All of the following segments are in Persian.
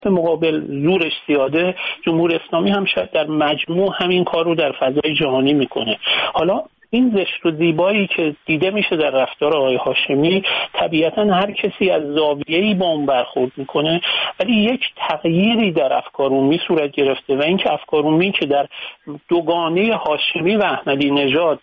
مقابل زورش زیاده، جمهوری اسلامی هم شاید در مجموع همین کار رو در فضای جهانی میکنه. حالا این زشت و زیبایی که دیده میشه در رفتار آقای هاشمی، طبیعتا هر کسی از زاویه‌ای با اون برخورد میکنه، ولی یک تغییری در افکار عمومی صورت گرفته و اینکه افکار عمومی که در دوگانه هاشمی و احمدی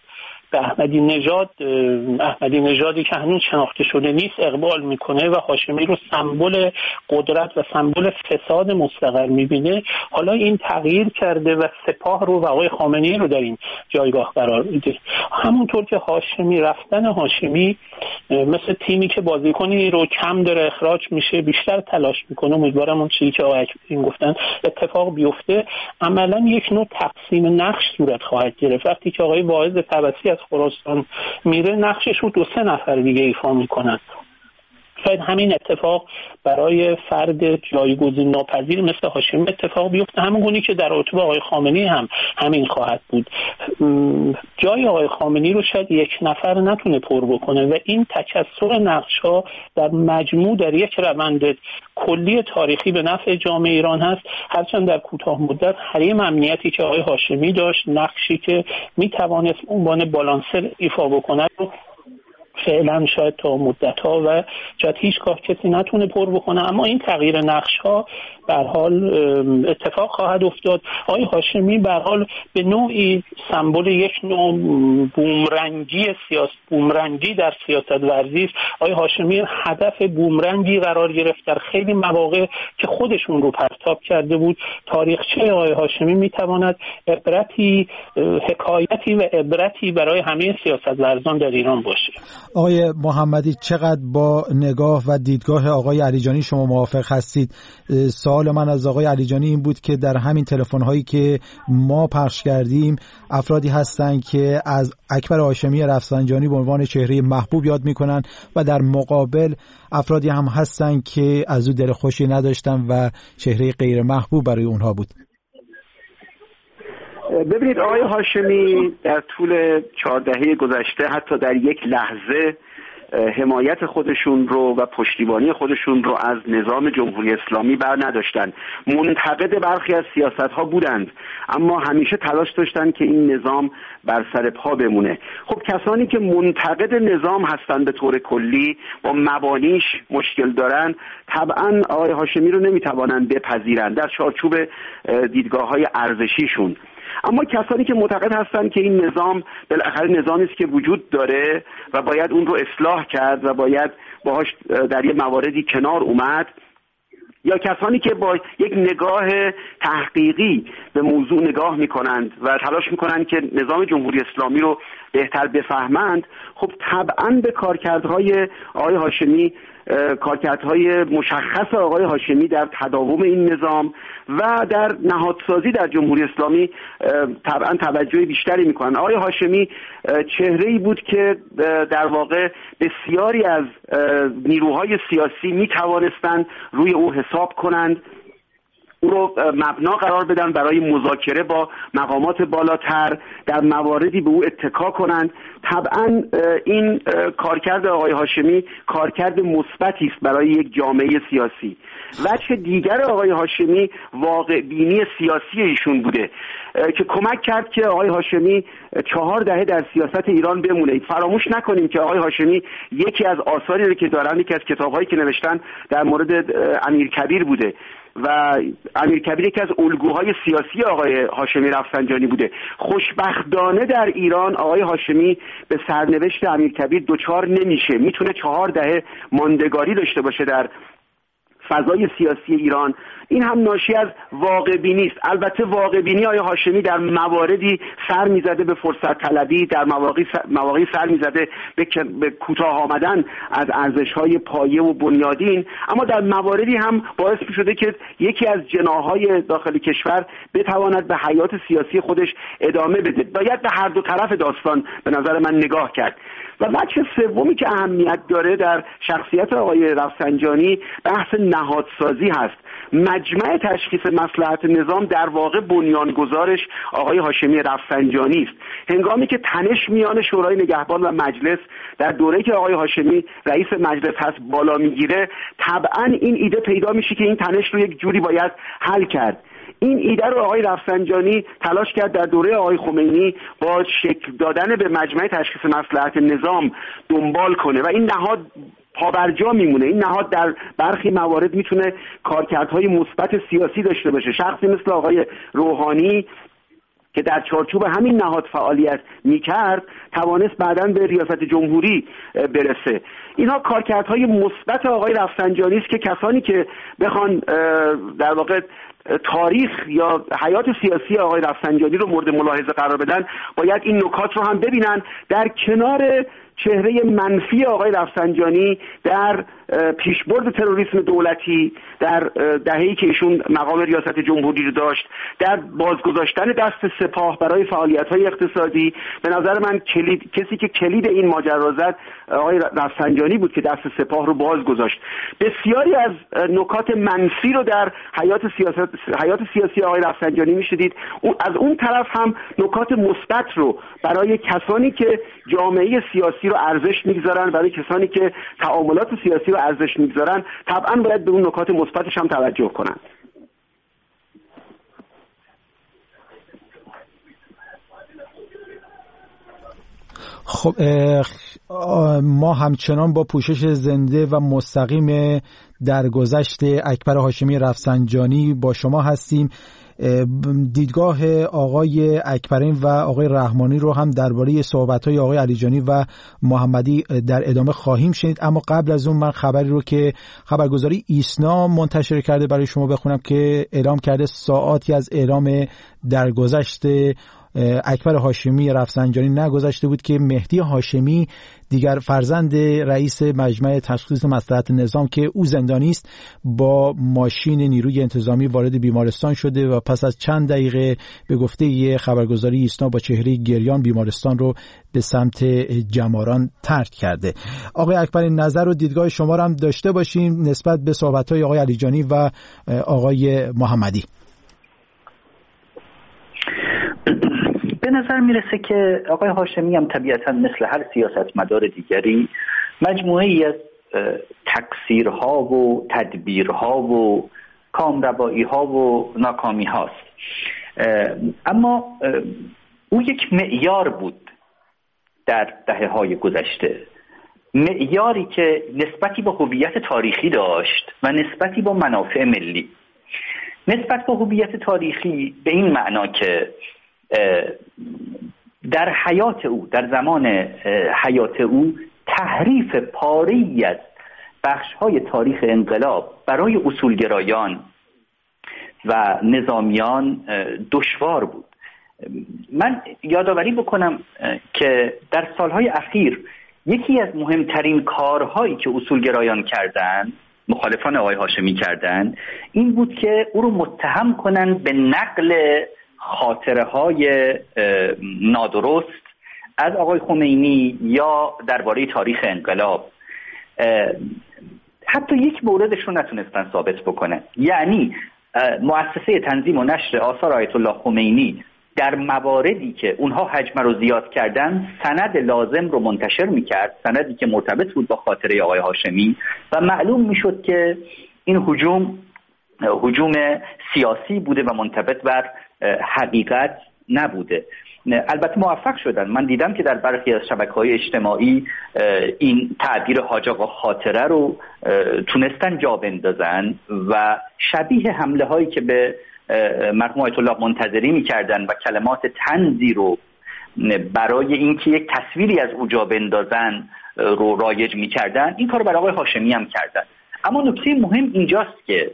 نژادی که هنوز شناخته شده نیست اقبال میکنه و هاشمی رو سمبل قدرت و سمبل فساد مستقر میبینه، حالا این تغییر کرده و سپاه رو و آقای خامنه‌ای رو در این جایگاه قرار میده. همونطور که رفتن هاشمی مثل تیمی که بازیکنی رو کم داره اخراج میشه، بیشتر تلاش میکنه، امیدوارم اون چیزی که آقای اکبری گفتن اتفاق بیفته، عملا یک نوع تقسیم نقش صورت خواهد گرفت. وقتی که آقای واعظ طبسی از خراسان میره، نقشش رو 2-3 نفر دیگه ایفا میکنن. شاید همین اتفاق برای فرد جایگزین ناپذیر مثل هاشمی اتفاق بیفته، همونگونه که در رابطه با آقای خامنه‌ای هم همین خواهد بود. جای آقای خامنه‌ای رو شاید یک نفر نتونه پر بکنه و این تکثر نقش‌ها در مجموع در یک روند کلی تاریخی به نفع جامعه ایران هست، هرچند در کوتاه مدت حریم امنیتی که آقای هاشمی داشت، نقشی که میتوانست عنوان بالانسر ایفا بکنه رو فعلا شاید تا مدت‌ها و شاید هیچگاه کسی نتونه پر بکنه، اما این تغییر نقش‌ها به هر حال اتفاق خواهد افتاد. آقای هاشمی به هر حال به نوعی سمبل یک نوع بومرنگی در سیاست ورزی است. آقای هاشمی هدف بومرنگی قرار گرفت در خیلی مواقع که خودشون رو پرتاب کرده بود. تاریخچه آقای هاشمی میتواند حکایتی و عبرتی برای همه سیاست ورزان در ایران باشه. آقای محمدی، چقدر با نگاه و دیدگاه آقای علیجانی شما موافق هستید؟ سوال من از آقای علیجانی این بود که در همین تلفن‌هایی که ما پخش کردیم افرادی هستند که از اکبر هاشمی رفسنجانی به عنوان چهره محبوب یاد میکنن و در مقابل افرادی هم هستند که از او دل خوشی نداشتن و چهره غیر محبوب برای اونها بود. ببینید، آقای هاشمی در طول 4 دهه گذشته حتی در یک لحظه حمایت خودشون رو و پشتیبانی خودشون رو از نظام جمهوری اسلامی بر نداشتن. منتقد برخی از سیاست‌ها بودند، اما همیشه تلاش داشتن که این نظام بر سر پا بمونه. خب کسانی که منتقد نظام هستند به طور کلی، با مبانیش مشکل دارن، طبعا آقای هاشمی رو نمیتوانند بپذیرند در چارچوب دیدگاه‌های ارزشیشون. اما کسانی که معتقد هستند که این نظام بالاخره نظامی است که وجود داره و باید اون رو اصلاح کرد و باید باهاش در یه مواردی کنار اومد، یا کسانی که با یک نگاه تحقیقی به موضوع نگاه میکنند و تلاش میکنند که نظام جمهوری اسلامی رو بهتر بفهمند، خب طبعا به کارکردهای آقای هاشمی، کارکردهای مشخص آقای هاشمی در تداوم این نظام و در نهادسازی در جمهوری اسلامی طبعا توجه بیشتری میکنن. آقای هاشمی چهره‌ای بود که در واقع بسیاری از نیروهای سیاسی میتوانستند روی او حساب کنند، او رو مبنا قرار بدن برای مذاکره با مقامات بالاتر، در مواردی به او اتکا کنند. طبعا این کارکرد آقای هاشمی کارکرد مثبتی است برای یک جامعه سیاسی. وجه دیگر آقای هاشمی واقع بینی سیاسی ایشون بوده که کمک کرد که آقای هاشمی 4 دهه در سیاست ایران بمونه. فراموش نکنیم که آقای هاشمی یکی از آثاری که دارن، یکی از کتاب‌هایی که نوشتن در مورد امیرکبیر بوده و امیرکبیر یکی از الگوهای سیاسی آقای هاشمی رفسنجانی بوده. خوشبختانه در ایران آقای هاشمی به سرنوشت امیرکبیر دچار نمیشه، میتونه 4 دهه ماندگاری داشته باشه در فضای سیاسی ایران. این هم ناشی از واقع بینی است. البته واقع بینی آقای هاشمی در مواردی سر میزده به فرصت طلبی، در مواقعی سر میزده به کوتاه آمدن از ارزش‌های پایه و بنیادین، اما در مواردی هم باعث شده که یکی از جناح‌های داخل کشور بتواند به حیات سیاسی خودش ادامه بده. باید به هر دو طرف داستان به نظر من نگاه کرد. و وجه سومی که اهمیت داره در شخصیت آقای رفسنجانی بحث نهادسازی هست. مجمع تشخیص مصلحت نظام در واقع بنیانگذارش آقای هاشمی رفسنجانی است. هنگامی که تنش میان شورای نگهبان و مجلس در دوره‌ای که آقای هاشمی رئیس مجلس هست بالا میگیره، طبعا این ایده پیدا میشه که این تنش رو یک جوری باید حل کرد. این ایده رو آقای رفسنجانی تلاش کرد در دوره آقای خمینی با شکل دادن به مجمع تشخیص مصلحت نظام دنبال کنه و این نهاد پابرجا میمونه. این نهاد در برخی موارد میتونه کارکردهای مثبت سیاسی داشته باشه. شخصی مثل آقای روحانی که در چارچوب همین نهاد فعالیت میکرد توانست بعداً به ریاست جمهوری برسه. اینها کارکردهای مثبت آقای رفسنجانی است که کسانی که بخوان در واقع تاریخ یا حیات سیاسی آقای رفسنجانی رو مورد ملاحظه قرار بدن باید این نکات رو هم ببینن. در کنار چهره منفی آقای رفسنجانی در پیشبرد تروریسم دولتی در دهه‌ای که ایشون مقام ریاست جمهوری رو داشت، در بازگذاشتن دست سپاه برای فعالیت‌های اقتصادی، به نظر من کسی که کلید این ماجرا زد آقای رفسنجانی بود که دست سپاه رو بازگذاشت. بسیاری از نکات منفی رو در حیات سیاسی آقای رفسنجانی می‌شدید. از اون طرف هم نکات مثبت رو برای کسانی که جامعه سیاسی رو ارزش می‌گذارن، برای کسانی که تعاملات سیاسی رو ارزش می‌گذارن، طبعاً باید به اون نکات مثبتش هم توجه کنن. خب ما همچنان با پوشش زنده و مستقیم درگذشت اکبر هاشمی رفسنجانی با شما هستیم. دیدگاه آقای اکبرین و آقای رحمانی رو هم درباره صحبت‌های آقای علیجانی و محمدی در ادامه خواهیم شنید، اما قبل از اون من خبری رو که خبرگزاری ایسنا منتشر کرده برای شما بخونم که اعلام کرده ساعاتی از اعلام درگذشت اکبر هاشمی رفسنجانی نگذشته بود که مهدی هاشمی دیگر فرزند رئیس مجمع تشخیص مصلحت نظام که او زندانی است با ماشین نیروی انتظامی وارد بیمارستان شده و پس از چند دقیقه به گفته خبرگزاری ایسنا با چهره گریان بیمارستان رو به سمت جماران ترک کرده. آقای اکبری، نظر و دیدگاه شما رو هم داشته باشیم نسبت به صحبت‌های آقای علیجانی و آقای محمدی. به نظر میرسه که آقای هاشمی هم طبیعتا مثل هر سیاستمدار دیگری مجموعه‌ای از تقصیرها و تدبیرها و کامروایی‌ها و ناکامی‌هاست، اما او یک معیار بود در دهه‌های گذشته، معیاری که نسبتی با هویت تاریخی داشت و نسبتی با منافع ملی. نسبت با هویت تاریخی به این معنا که در حیات او، در زمان حیات او، تحریف پاره‌ای از بخش‌های تاریخ انقلاب برای اصولگرایان و نظامیان دشوار بود. من یادآوری بکنم که در سالهای اخیر یکی از مهمترین کارهایی که اصولگرایان کردند، مخالفان آقای هاشمی کردند، این بود که او رو متهم کنند به نقل خاطره‌های نادرست از آقای خمینی یا درباره تاریخ انقلاب. حتی یک موردش رو نتونستن ثابت بکنن، یعنی مؤسسه تنظیم و نشر آثار آیت الله خمینی در مواردی که اونها حجم رو زیاد کردن سند لازم رو منتشر میکرد، سندی که مرتبط بود با خاطره آقای هاشمی، و معلوم میشد که این هجوم سیاسی بوده و منطبق بر حقیقت نبوده. البته موفق شدن. من دیدم که در برخی از شبکه‌های اجتماعی این تعبیر حاج آقا خاطره رو تونستن جا بندازن و شبیه حمله هایی که به مرحوم آیت الله منتظری می‌کردن و کلمات طنزی رو برای اینکه یک تصویری از او جا بندازن رو رایج می‌کردن، این کارو برای آقای هاشمی هم کردن. اما نکته مهم اینجاست که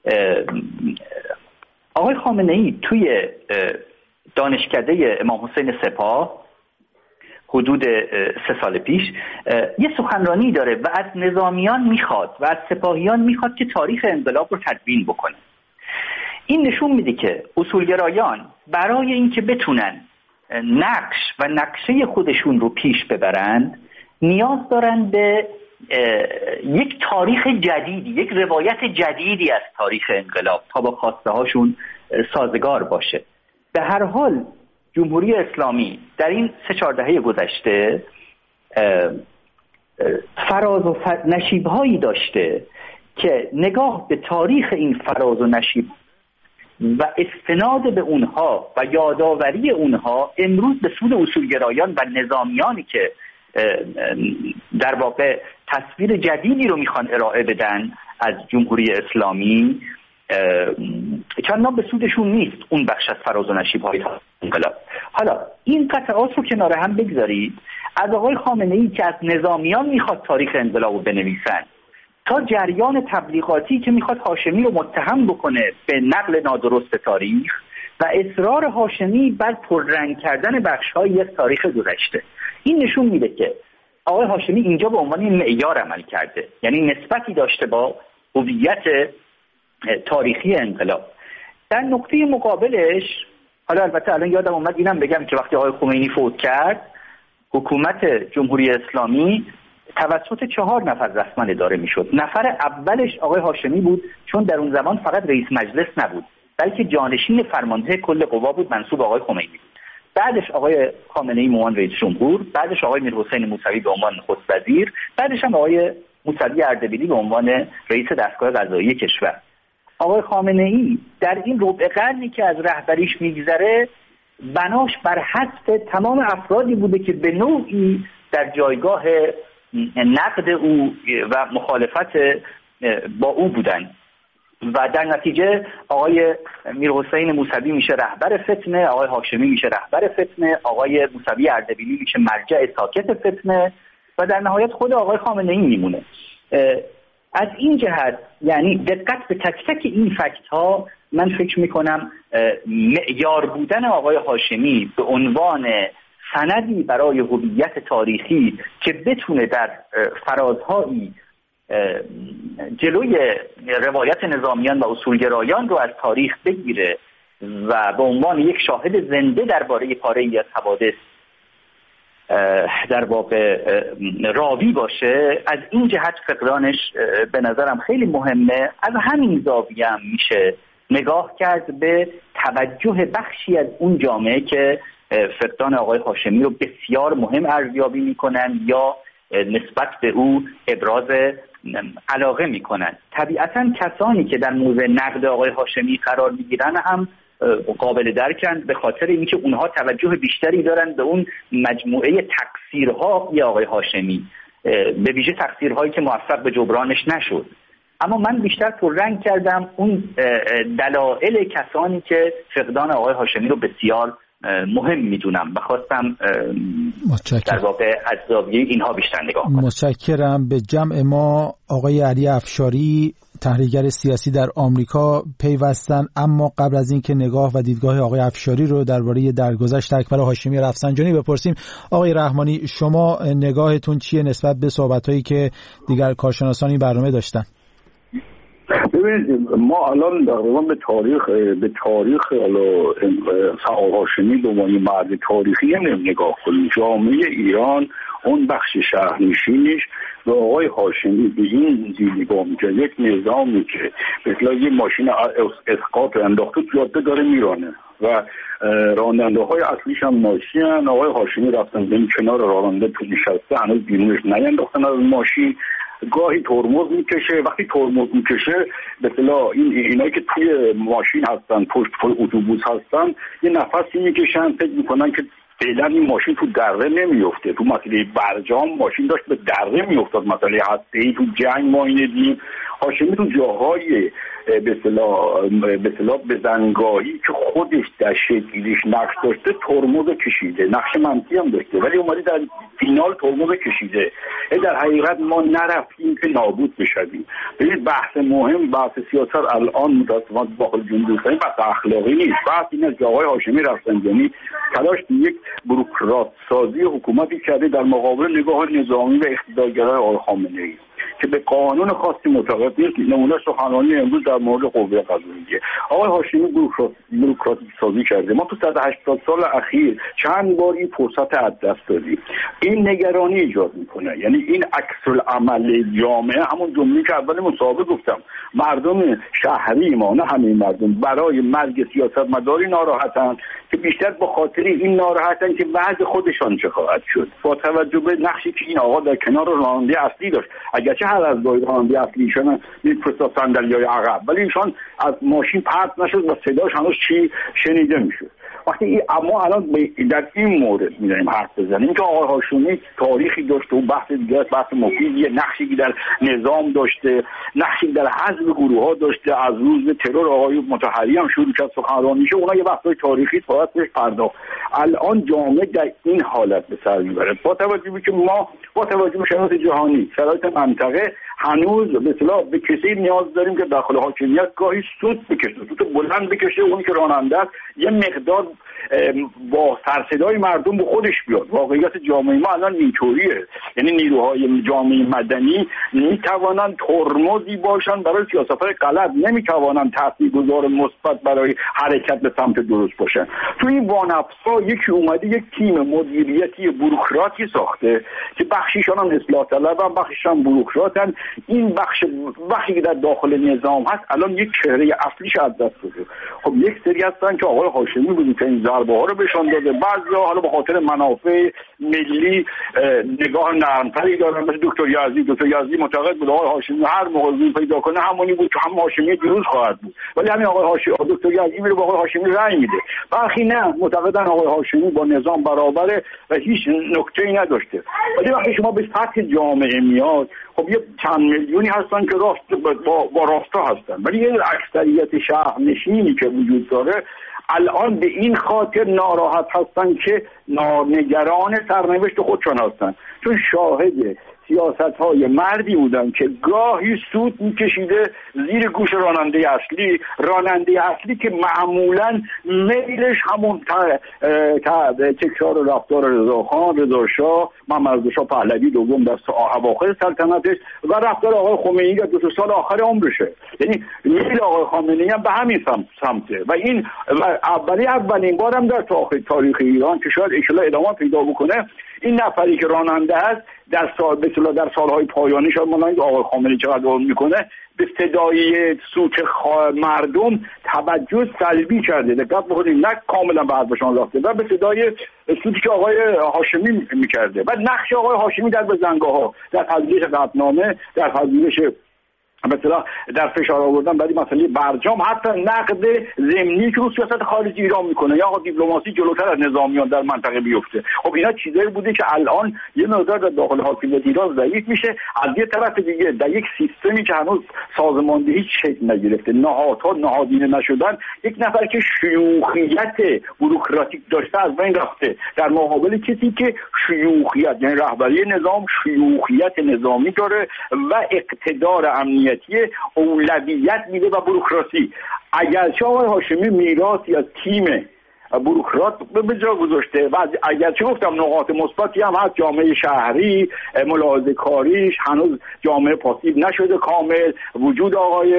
آقای خامنه‌ای توی دانشکده امام حسین سپاه حدود 3 سال پیش یه سخنرانی داره و از نظامیان میخواد و از سپاهیان میخواد که تاریخ انقلاب رو تدوین بکنه. این نشون میده که اصولگرایان برای اینکه بتونن نقش و نقشه خودشون رو پیش ببرند نیاز دارن به یک تاریخ جدیدی، یک روایت جدیدی از تاریخ انقلاب تا با خواسته هاشون سازگار باشه. به هر حال جمهوری اسلامی در این 3-4 دهه گذشته فراز و نشیب‌هایی داشته که نگاه به تاریخ این فراز و نشیب و استناد به اونها و یادآوری اونها امروز به سود اصولگرایان و نظامیانی که در واقع تصویر جدیدی رو میخوان ارائه بدن از جمهوری اسلامی چندان به سودشون نیست اون بخش از فراز و نشیب‌های انقلاب. حالا این قطعات رو کنار هم بگذارید، از آقای خامنه‌ای که از نظامیان میخواد تاریخ انقلاب رو بنویسن تا جریان تبلیغاتی که میخواد هاشمی رو متهم بکنه به نقل نادرست تاریخ و اصرار هاشمی بر پررنگ کردن بخش‌های از تاریخ گذشته، این نشون میده که آقای هاشمی اینجا به عنوان معیار عمل کرده، یعنی نسبتی داشته با هویت تاریخی انقلاب. در نقطه مقابلش، حالا البته الان یادم اومد اینم بگم که وقتی آقای خمینی فوت کرد، حکومت جمهوری اسلامی توسط 4 نفر رسما اداره میشد. نفر اولش آقای هاشمی بود، چون در اون زمان فقط رئیس مجلس نبود بلکه جانشین فرمانده کل قوا بود، منصوب آقای خمینی بود. بعدش آقای خامنه‌ای به عنوان رئیس جمهور، بعدش آقای میرحسین موسوی به عنوان نخست وزیر، بعدش هم آقای موسوی اردبیلی به عنوان رئیس دستگاه قضایی کشور. آقای خامنه‌ای در این ربع قرنی که از رهبریش میگذره بناش بر حذف تمام افرادی بوده که به نوعی در جایگاه نقد او و مخالفت با او بودن و در نتیجه آقای میرحسین موسوی میشه رهبر فتنه، آقای هاشمی میشه رهبر فتنه، آقای موسوی اردبیلی میشه مرجع ساکت فتنه و در نهایت خود آقای خامنه‌ای میمونه. از این جهت یعنی دقت به تک تک این فکت ها، من فکر میکنم معیار بودن آقای هاشمی به عنوان سندی برای هویت تاریخی که بتونه در فرازهایی جلوی روایت نظامیان و اصولگرایان رو از تاریخ بگیره و به عنوان یک شاهد زنده درباره پاره‌ای از حوادث در واقع راوی باشه، از این جهت فقدانش به نظرم خیلی مهمه. از همین زاویه هم میشه نگاه کرد به توجه بخشی از اون جامعه که فقدان آقای هاشمی رو بسیار مهم ارزیابی میکنن یا نسبت به او ابراز علاقه میکنن. طبیعتا کسانی که در موضع نقد آقای هاشمی قرار میگیرن هم قابل درکن، به خاطر اینکه اونها توجه بیشتری دارن به اون مجموعه تقصیرهای آقای هاشمی، به ویژه تقصیرهایی که موفق به جبرانش نشد. اما من بیشتر پررنگ کردم اون دلایل کسانی که فقدان آقای هاشمی رو بسیار مهم میدونم و خواستم در واقع از زاویه اینها بیشتر نگاه کنم. متشکرم. به جمع ما آقای علی افشاری، تحلیلگر سیاسی در آمریکا پیوستن. اما قبل از اینکه نگاه و دیدگاه آقای افشاری رو درباره درگذشت اکبر هاشمی رفسنجانی بپرسیم، آقای رحمانی شما نگاهتون چیه نسبت به صحبت‌هایی که دیگر کارشناسان این برنامه داشتن؟ ببینید ما الان در واقع به تاریخ سعاد هاشمی به عنوان مرد تاریخی نگاه کنیم. جامعه ایران اون بخش شهرنشینش به آقای هاشمی به این نگاه میکنه، یک نظامی که مثلا یه ماشین اسقاط انداخته جاده داره میرانه و راننده های اصلیش هم ناشیان. آقای هاشمی رفتن به کنار راننده تو نشسته، هنوز بیرونش نینداختن از ماشین، گاهی ترمز میکشه. وقتی ترمز میکشه به اصطلاح اینایی که توی ماشین هستن، پشت اتوبوس هستن، یه نفسی میکشن، فکر میکنن که فعلا این ماشین تو دره نمیفته. تو مسئله برجام ماشین داشت به دره میافتاد، مسئله هسته‌ای تو جنگ ما اینو دیدیم. هاشمی تو جاهای به اصطلاح بزنگاهی که خودش در شکلیش نقش داشته ترمز کشیده، نقش منفی هم داشته، ولی اومده در فینال ترمز کشیده. در حقیقت ما نرفتیم که نابود بشویم. ببینید بحث مهم، بحث سیاست الان متأسفانه داخل جمهوری اسلامی بحث اخلاقی نیست. بحث اینه که آقای هاشمی رفسنجانی تلاش یک بوروکرات سازی حکومتی کرده در مقابل نگاه نظامی و اقتدارگرای آقای خامنه‌ای. که به قانون خاصی معتقد نیست. نمونه سخنرانی امروز در مورد قوه قضاییه. آقای هاشمی بوروکراتی سازی کرده. ما تو 180 سال اخیر چند بار این فرصت از دست دادیم. این نگرانی ایجاد میکنه. یعنی این عکس العمل جامعه، همون جمله که اول مصاحبه گفتم، مردم شهری ما، نه همه مردم، برای مرگ سیاستمداری ناراحتن که بیشتر به خاطر این ناراحتن که وضع خودشان چه خواهد شد، با توجه به نقشی که این آقا در کنار راننده اصلی داشت. اگرچه هر از گاهی راننده اصلی ایشان میفرستاد صندلی‌های عقب، ولی ایشان از ماشین پرت نشد و صداش هنوز چی شنیده میشد. وقتی اما الان در این مورد می‌داریم حرف بزنیم که آقای هاشمی تاریخی داشته و بحث دیگه، بحث مفیدیه، نقشی در نظام داشته، نقشی در حزب گروه‌ها داشته، از روز ترور آقای مطهری هم شروع شد سخنرانیشه، اونا یه بحث‌های تاریخی باید بهش پرداخت. الان جامعه در این حالت به سر میبره، با توجه به که ما با توجه به شرایط جهانی، شرایط منطقه، هنوز به اصطلاح به کسی نیاز داریم که داخل حاکمیت گاهی سود بکشه، سود بلند بکشه، اون که راننده است یه مقدار با سرصدای مردم به خودش بیاد. واقعیت جامعه ما الان اینطوریه. یعنی نیروهای جامعه مدنی میتوانند ترمزی باشن برای سیاست‌های غلط، نمیتوانند تاثیرگذار مثبت برای حرکت به سمت درست باشن. تو این وانفسا یکی اومده یک تیم مدیریتی بوروکراتی ساخته که بخشیشان هم اصلاح طلبن، بخشیشان بوروکراتن. این بخشی که در داخل نظام هست الان یک چهره اصلیش از دست داده. خب یک سری هستن که آقای هاشمی بود که این ضربه ها رو بهشون داده، بعضیا حالا به خاطر منافع ملی نگاه نرمتری دارن، مثل دکتر یزدی معتقد بود آقای هاشمی هر موضوعی پیدا کنه همونی بود که هم هاشمی دیروز خواهد بود، ولی همین آقای هاشمی دکتر یزدی میره با آقای هاشمی رأی میده. برخی نه، معتقدن آقای هاشمی با نظام برابره و هیچ نکته‌ای نداشته. ولی وقتی شما به سطح جامعه میاد، خب یه چند میلیونی هستن که راست با راستا هستن، ولی یه اکثریت شهرنشینی که وجود داره الان به این خاطر ناراحت هستن که نگران سرنوشت خودشان هستن، چون شاهد سیاست‌های مردی بودن که گاهی سود می‌کشیده زیر گوش راننده اصلی که معمولاً میلش همون تکرار رفتار رضا شاه، محمد رضا شاه پهلوی دوم در اواخر سلطنتش و رفتار آقای خمینی در 2 سال آخر عمرشه. یعنی میل آقای خامنه‌ای هم به همین سمته و این اولین بارم در تاریخ ایران که شاید ان ادامه پیدا بکنه، این نفری که راننده است در سالهای پایانی شاید مانند آقای خامنه‌ای چقدر عمر میکنه به صدای سوت مردم توجه سلبی کرده. دقت بکنید، نه کاملا به حرفشان رفته و به صدای سوتی که آقای هاشمی میکرده و نقش آقای هاشمی در بزنگاه‌ها، در پذیرش قطعنامه، در پذیرش مثلا در فشار آوردن برای مسئله برجام، حتی نقد ضمنی که رو سیاست خارجی ایران میکنه یا آقا دیپلماسی جلوتر از نظامیان در منطقه بیفته. خب اینا چیزایی بوده که الان یه مقدار در داخل حاکمیت ایران ضعیف میشه. از یه طرف دیگه در یک سیستمی که هنوز سازماندهی شکل نگرفته، نهادها نهادینه نشدن، یک نفر که شیوخیت بوروکراتیک داشته از بین رفته در مقابل کسی که شیوخیت، یعنی رهبری نظام شیوخیت نظامی داره و اقتدار امنیتی اولویت میده و بوروکراسی. اگرچه آقای هاشمی میراثی از تیم بوروکرات به جا گذاشته و اگرچه گفتم نقاط مثبتی هم هست، جامعه شهری ملاحظه کاریش هنوز جامعه پاسیو نشده کامل، وجود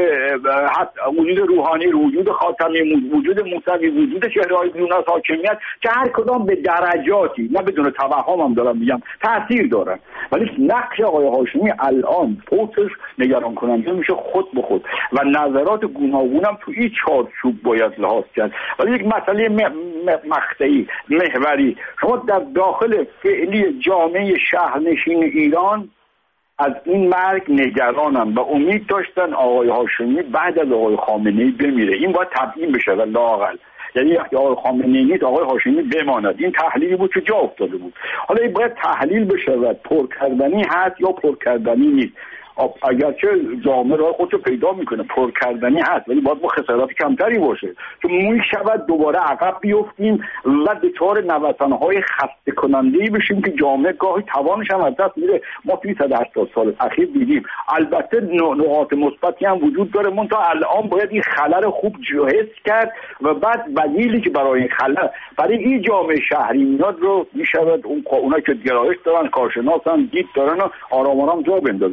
وجود روحانی، وجود خاتمی، وجود موسوی، وجود چهره‌های بیرون از حاکمیت که هر کدام به درجاتی، نه بدون توهم هم دارم میگم، تاثیر دارن، ولی نقش آقای هاشمی الان پوتش نگران کننده میشه خود به خود و نظرات گوناگون هم تو این چارچوب باید لحاظ کرد. ولی یک مسئله مقطعی محوری، شما در داخل فعلی جامعه شهرنشین ایران از این مرگ نگرانن و امید داشتن آقای هاشمی بعد از آقای خامنه‌ای بمیره. این باید تبیین بشه و لااقل، یعنی وقتی آقای خامنه‌ای نیست آقای هاشمی بماند. این تحلیلی بود که جا افتاده بود. حالا این باید تحلیل بشه و پر کردنی هست یا پر کردنی نیست. اگرچه جامعه راه خودشو پیدا میکنه، پر کردنی هست، ولی باید با خسارات کمتری باشه، چون میشود دوباره عقب بیفتیم و دچار نوسان‌های خسته کننده‌ای بشیم که جامعه گاهی توانش هم از دست میره. ما توی 180 سال اخیر دیدیم البته نقاط مثبتی هم وجود داره، منتها الان باید این خلل خوب حس کرد و بعد بدیلی که برای این خلل برای این جامعه شهری میاد رو میشود اونایی که گرایش دارن، کارشناسن، دید دارن آرام آرام جا بندازن. من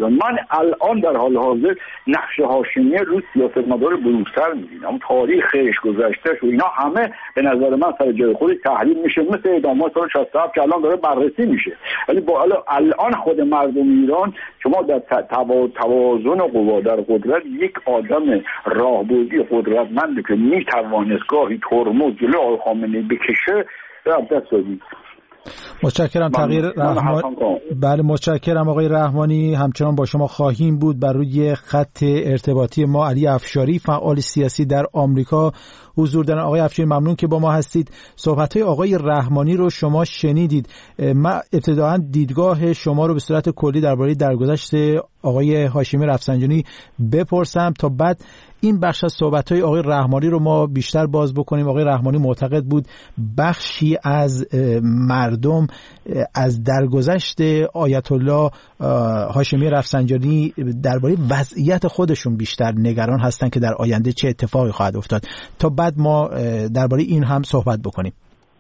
الان در حال حاضر نقش هاشمی رو سیاستمدار بروزتر می‌بینم. اون تاریخش، گذشته‌اش و اینا همه به نظر من سر جای خودش تحلیل میشه، مثل اعدامات سال 67 که الان داره بررسی میشه. ولی با الان خود مردم ایران، شما در توازن قوا در قدرت یک آدم راهبردی قدرتمند که میتوانست گاهی ترمز جلوی آقای خامنه‌ای بکشه دست دادید. متشکرم تغییر بله متشکرم آقای رحمانی. همچنان با شما خواهیم بود. بر روی خط ارتباطی ما علی افشاری، فعال سیاسی در آمریکا حضور دارن. آقای افشاری ممنون که با ما هستید. صحبت‌های آقای رحمانی رو شما شنیدید. من ابتداً دیدگاه شما رو به صورت کلی درباره درگذشت آقای هاشمی رفسنجانی بپرسم تا بعد این بخش از صحبت‌های آقای رحمانی رو ما بیشتر باز بکنیم. آقای رحمانی معتقد بود بخشی از مردم از درگذشت آیت الله هاشمی رفسنجانی درباره وضعیت خودشون بیشتر نگران هستن که در آینده چه اتفاقی خواهد افتاد. تا بعد ما درباره این هم صحبت بکنیم.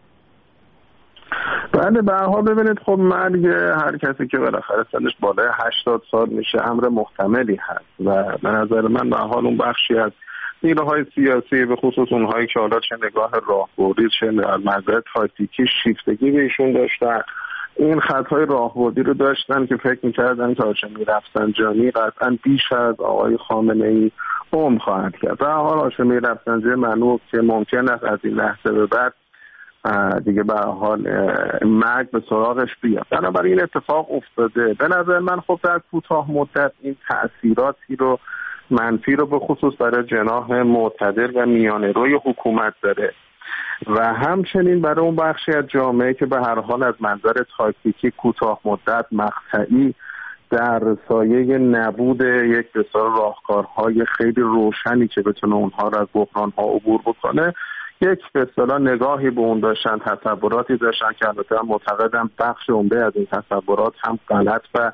بله به هر حال ببینید، خب مرگ هر کسی که بالاخره سنش بالای 80 سال میشه امر محتملی هست و به نظر من به هر حال اون بخشی از نیروهای سیاسی به خصوص اونهایی که حالا چه نگاه راهبردی چه از منظر تاکتیکی شیفتگی به ایشون داشتن، این خطهای راهبردی رو داشتن که فکر می‌کردن که هاشمی رفسنجانی قطعاً بیش از آقای خامنه‌ای عمر خواهد کرد. در حال هاشمی رفسنجانی معلومه که ممکن است از این لحظه به بعد دیگه به حال مرگ به سراغش بیاد. بنابراین این اتفاق افتاده. به نظر من خب در کوتاه مدت این تأثیراتی رو منفی رو به خصوص برای جناح معتدل و میانه روی حکومت داره و همچنین برای اون بخشی از جامعه که به هر حال از منظر تاکتیکی کوتاه مدت مقطعی در سایه نبود یک بسیار راهکارهای خیلی روشنی که بتونه اونها رو از بحران‌ها عبور بکنه، یک به اصطلاح نگاهی به اون داشتن، تصوراتی داشتن که البته معتقدم بخش عمده از این تصورات هم غلط و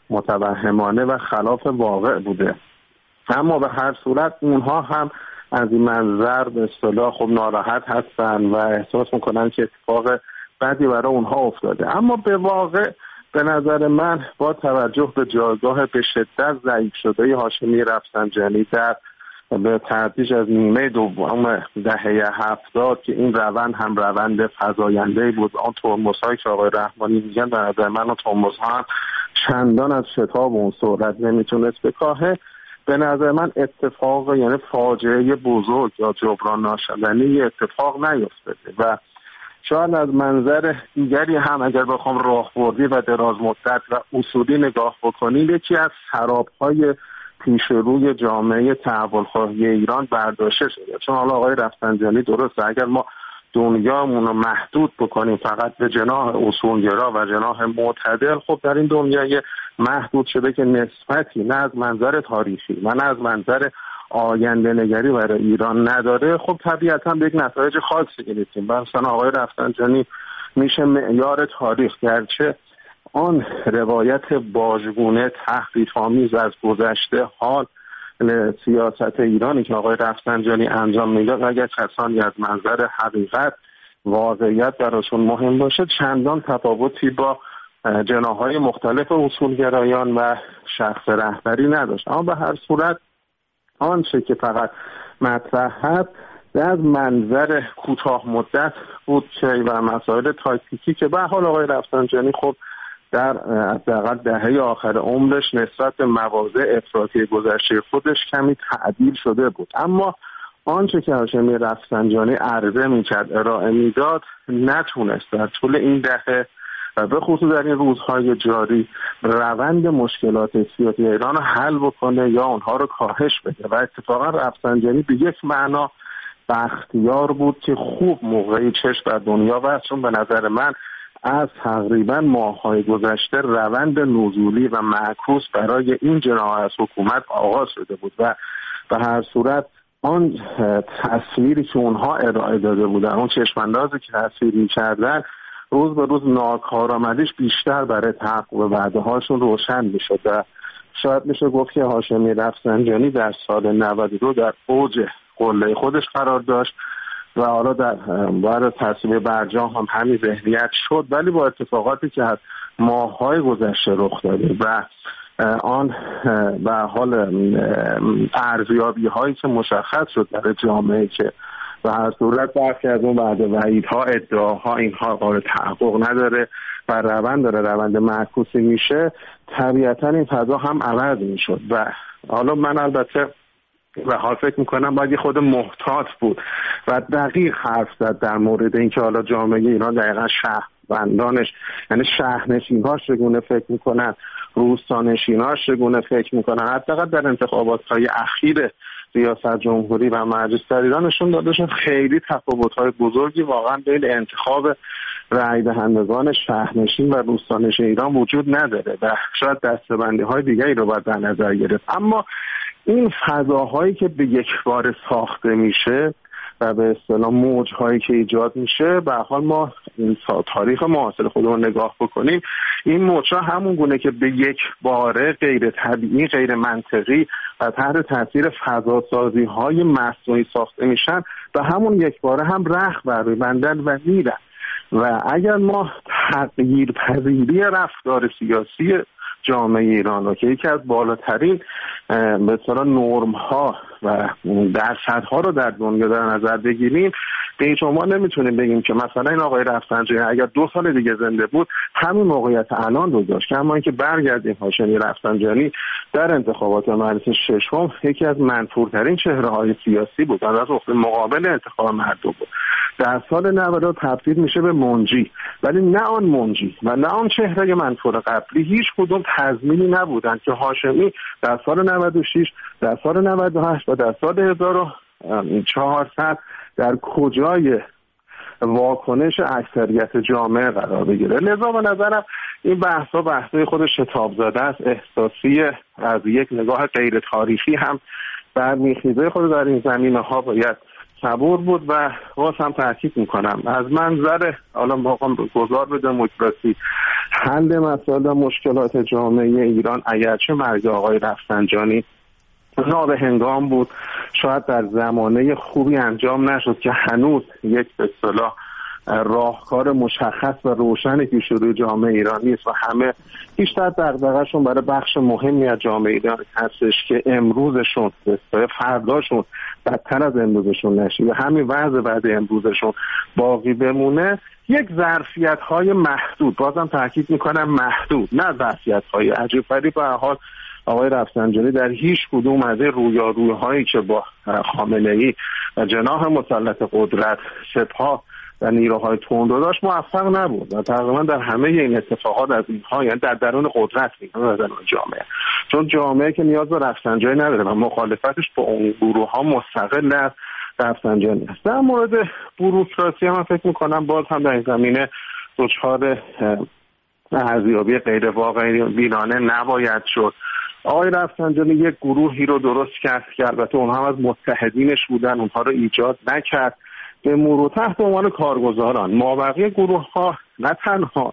متوهمانه و خلاف واقع بوده. اما به هر صورت اونها هم از این منظر به اصطلاح خب ناراحت هستن و احساس میکنن که اتفاق بدی برای اونها افتاده. اما به واقع به نظر من با توجه به جایگاه به شدت ضعیف شده هاشمی رفسنجانی در به تدریج از نیمه دوم دهه 70 که این روند هم روند فزاینده‌ای بود، آن ترمزهایی که آقای رحمانی میگن به نظر من اون ترمزها هم چندان از شتاب اون سرعت نمیتونست بکاهه. به نظر من اتفاق یعنی فاجعه بزرگ یا جبران ناشدنی اتفاق نیفتاده و شاید از منظر دیگری هم اگر بخوام راهبردی و دراز مدت و اصولی نگاه بکنیم، یکی از خراب‌های پیش روی جامعه تحولخواهی ایران برداشته شده. چون حالا آقای رفسنجانی درسته اگر ما دنیامون رو محدود بکنیم فقط به جناح اصولگرا و جناح معتدل، خب در این دنیای محدود شده که نسبتی نه از منظر تاریخی و نه از منظر آینده نگری برای ایران نداره، خب طبیعتا به یک نتایج خاصی میرسیم. مثلا آقای رفسنجانی میشه معیار تاریخ، گرچه آن روایت باجگونه تحریف‌آمیز از گذشته حال سیاست ایرانی که آقای رفسنجانی انجام میداد اگر کسانی از منظر حقیقت واقعیت براشون مهم باشه چندان تفاوتی با جناح‌های مختلف اصولگرایان و شخص رهبری نداشت. اما به هر صورت آنچه که فقط مطرح هست از منظر کوتاه مدت بود که و مسائل تاکتیکی که به حال آقای رفسنجانی خب در حداقل دهه آخر عمرش نسبت به مواضع افراطی گذشته خودش کمی تعدیل شده بود. اما آنچه که هاشمی رفسنجانی عرضه می‌کرد ارائه میداد نتونست در طول این دهه و به خصوص در این روزهای جاری روند مشکلات سیاسی ایران رو حل بکنه یا اونها رو کاهش بده و اتفاقا رفسنجانی به یک معنا بختیار بود که خوب موقعی چشم بر دنیا بست، چون به نظر من از تقریبا ماه‌های گذشته روند نزولی و معکوس برای این جناح از حکومت آغاز شده بود و به هر صورت آن تصویری که اونها ارائه داده بودن، اون چشم‌اندازی که تصویر می‌کردن روز به روز ناکارآمدیش بیشتر برای تحقق وعده‌هاشون روشن می‌شد و شاید میشه گفت که هاشمی رفسنجانی در سال 92 در اوج قله خودش قرار داشت و حالا در بعد تصویب برجام هم همین ذهنیت شد، ولی با اتفاقاتی که از ماه‌های گذشته رخ داده و آن به حال ارزیابی هایی که مشخص شد در جامعه که به هر صورت برخی از اون بعد وعیدها ادعاها اینها قابل تحقق نداره و روند معکوسی میشه، طبیعتا این فضا هم عوض میشد. و حالا من البته و حال فکر میکنم باید خود محتاط بود و دقیق حرف زد در مورد اینکه حالا جامعه ایران دقیقا شهروندانش، یعنی شهرنشین‌هاش چگونه فکر میکنن، روستانشین‌هاش چگونه فکر میکنن. حداقل در انتخابات‌های اخیر ریاست جمهوری و مجلس در ایران نشون داده شد خیلی تفاوت‌های بزرگی واقعا بین انتخاب رأی دهندگان شهرنشین و روستانشین ایران وجود نداره و شاید دسته‌بندی‌های دیگری رو باید در نظر گرفت. اما این فضاهایی که به یک بار ساخته میشه و به اصطلاح موج‌هایی که ایجاد میشه، به حال ما این تاریخ معاصر خودمون نگاه بکنیم، این موج‌ها همون گونه که به یک باره غیر طبیعی، غیر منطقی و تحت تاثیر فضاسازی‌های مصنوعی ساخته میشن و همون یک باره هم رخ برمی‌بندن و میرن. و اگر ما تغییر پذیری رفتار سیاسی جامعه ایران رو که یکی از بالاترین به اصطلاح نرم ها و درصدها رو در دنیا در نظر بگیریم، به هیچ عنوان نمیتونیم بگیم که مثلا این آقای رفسنجانی اگر 2 سال دیگه زنده بود همین موقعیت الان رو داشت. اما اینکه برگردیم هاشمی رفسنجانی در انتخابات مجلس ششم یکی از منفورترین چهره‌های سیاسی بود و از مقابل انتخاب مردم بود. در سال 90 تبدیل میشه به منجی، ولی نه آن منجی و نه آن چهره منفور قبلی هیچ کدوم تضمینی نبودند که هاشمی در سال 96 در سال 98 و در سال 1400 در کجای واکنش اکثریت جامعه قرار بگیره. لذا به نظرم این بحث‌های خود شتاب زده است، احساسی، از یک نگاه غیر تاریخی هم برمیخیزه خود در این زمینه‌ها باید صبور بود. و باز هم تاکید میکنم از منظر حالا مقام گذار به دموکراسی حل مسائل و مشکلات جامعه ایران، اگرچه مرگ آقای رفسنجانی نابهنگام بود، شاید در زمانه خوبی انجام نشد که هنوز یک به اصطلاح راهکار مشخص و روشنی که شروع جامعه ایران نیست و همه بیشتر دغدغه‌شون برای بخش مهمی از جامعه ایران هستش که امروزشون فرداشون بدتر از امروزشون نشه و همین وضع بعد امروزشون باقی بمونه. یک ظرفیت‌های محدود، بازم تاکید میکنم محدود، نه ظرفیت‌های عجیب غریب. به هر حال آقای رفسنجانی در هیچ کدوم از رویارویی‌هایی که با خامنه‌ای و جناح مسلط قدرت، سپاه و نیروهای تندرو داشت موفق نبود و تقریبا در همه این اتفاقات از اینها، یعنی در درون قدرت میگن، در درون جامعه، چون جامعه که نیاز به رفسنجانی نداره و مخالفتش با اون گروه‌ها مستقل از رفسنجانی است. در مورد بوروکراسی هم فکر می‌کنم باز هم در این زمینه دچار ارزیابی غیر واقعی بینانه نباید شد. آقای رفسنجانی یک گروهی رو درست کرد که البته اونها از متحدینش بودن، اونها رو ایجاد نکرد، به مرور تحت عنوان کارگزاران. مابقی گروه ها نه تنها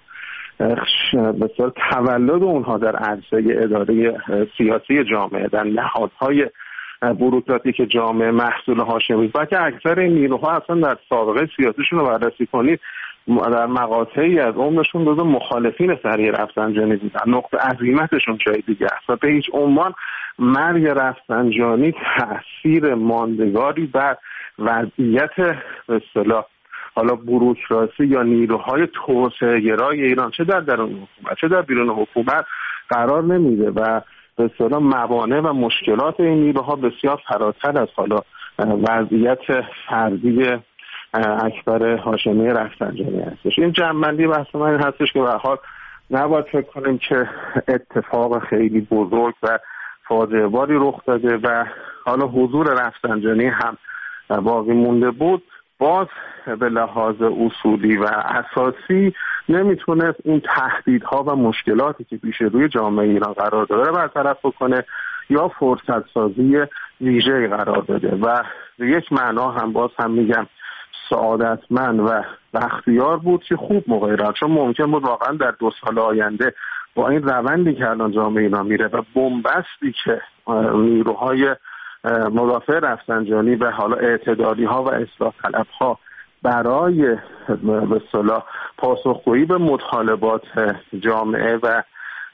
بسیار تولد اونها در عرصه اداره سیاسی جامعه، در نهادهای بوروکراتیک جامعه محصول هاشمی، بلکه اکثر این نیروها اصلا در سابقه سیاسیشون رو بررسی کنید در مقاطعی از عمرشون جزو مخالفین صحیح رفسنجانی بودن، نقطه عظیمتشون جای دیگه است و به هیچ عنوان مرگ رفسنجانی تأثیر ماندگاری بر وضعیت به اصطلاح حالا بوروکراسی یا نیروهای توسعه گرای ایران چه در درون حکومت چه در بیرون حکومت قرار نمیده و به اصطلاح موانع و مشکلات این نیروها بسیار فراتر از حالا وضعیت فردی اکبر هاشمی رفسنجانی هستش. این جمع‌بندی بحث من هستش که به هر حال نباید فکر کنیم که اتفاق خیلی بزرگ و فاجعه باری رخ داده و حالا حضور رفسنجانی هم باقی مونده بود، باز به لحاظ اصولی و اساسی نمیتونست این تهدیدها و مشکلاتی که پیش روی جامعه ایران قرار داره برطرف بکنه یا فرصت سازی ویژه‌ای قرار بده و به یک معنا هم باز هم میگم سعادتمند و بختیار بود که خوب موقعی رفت، چون ممکن بود واقعا در 2 سال آینده با این روندی که الان جامعه ایران میره و بنبستی که نیروهای مدافع رفسنجانی و حالا اعتدالی ها و اصلاح طلب ها برای به اصطلاح پاسخگویی به مطالبات جامعه و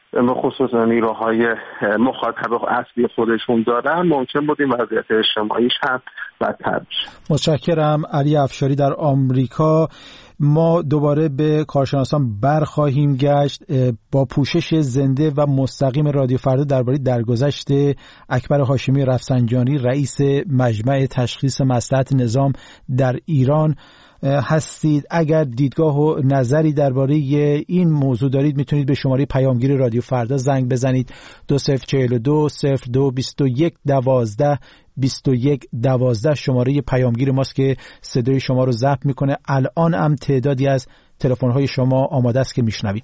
به خصوص نیروهای مخاطب اصلی خودشون دارن، ممکن بود این وضعیت اجتماعیش هم بدتر بشه. متشکرم. علی افشاری در آمریکا. ما دوباره به کارشناسان برخواهیم گشت با پوشش زنده و مستقیم رادیو فردا درباره درگذشت اکبر هاشمی رفسنجانی رئیس مجمع تشخیص مصلحت نظام در ایران هستید. اگر دیدگاه و نظری درباره این موضوع دارید میتونید به شماره پیامگیر رادیو فردا زنگ بزنید 2042 02 21 12 2112 شماره پیامگیر ماست که صدای شما رو ضبط میکنه. الان هم تعدادی از تلفن‌های شما آماده است که میشنوید.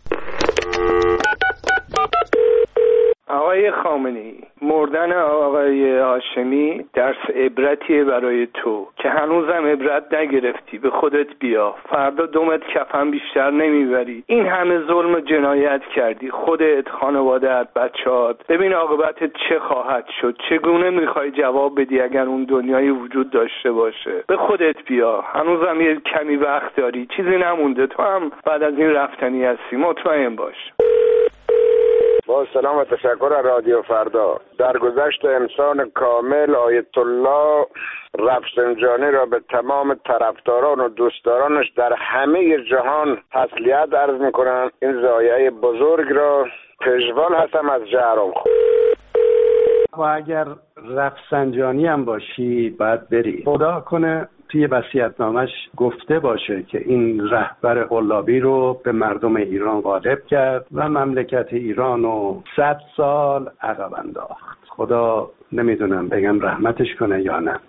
آقای خامنه‌ای، مردن آقای هاشمی درس عبرتیه برای تو که هنوزم عبرت نگرفتی. به خودت بیا، فردا دومت کفن بیشتر نمیبری. این همه ظلم و جنایت کردی، خودت، خانواده‌ات، بچه‌هات. ببین عاقبتت چه خواهد شد. چگونه میخوای جواب بدی اگر اون دنیای وجود داشته باشه؟ به خودت بیا، هنوزم یه کمی وقت داری، چیزی نمونده. تو هم بعد از این رفتنی هستی، مطمئن باش. با سلام و تشکر از رادیو فردا. درگذشت انسان کامل آیت الله رفسنجانی را به تمام طرفداران و دوستدارانش در همه جهان تسلیت عرض میکنم. این ضایعه بزرگ را پشوال هستم از جهرم. و اگر رفسنجانی هم باشی باید بری. خدا کنه توی وصیت‌نامش گفته باشه که این رهبر قلابی رو به مردم ایران غالب کرد و مملکت ایران رو 100 سال عقب انداخت. خدا نمیدونم بگم رحمتش کنه یا نه.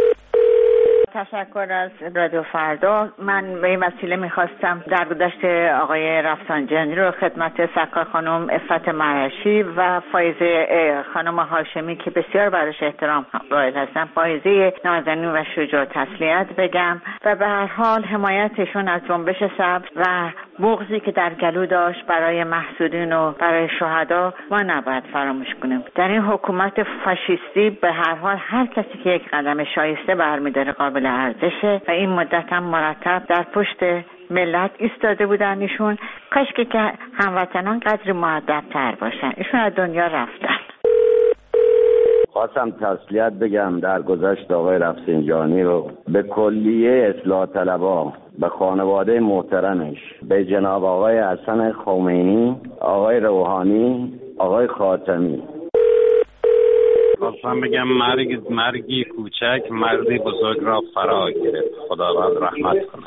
تشکر از رادیو فردا. من به این وسیله میخواستم درگذشت آقای رفسنجانی رو خدمت سرکار خانم عفت مرشی و فایزه خانم هاشمی که بسیار براش احترام قائل هستم، فایزه نازنین و شجاع تسلیت بگم و به هر حال حمایتشون از جنبش سبز و بغضی که در گلو داشت برای محسودین و برای شهدا ما نباید فراموش کنیم. در این حکومت فاشیستی به هر حال هر کسی که یک قدم شایسته برمی‌داره قابل ارزشه و این مدت هم مرتب در پشت ملت ایستاده بودن. ایشون کاش که هموطنان قدری مؤدب‌تر باشن. ایشون از دنیا رفتن. خواستم تسلیت بگم در گذشت آقای رفسنجانی رو به کلیه اصلاح طلبا، به خانواده محترمش، به جناب آقای حسن خمینی، آقای روحانی، آقای خاتمی. خواستم بگم مرگی کوچک مردی بزرگ را فرا گرفت. خداوند رحمت کنه.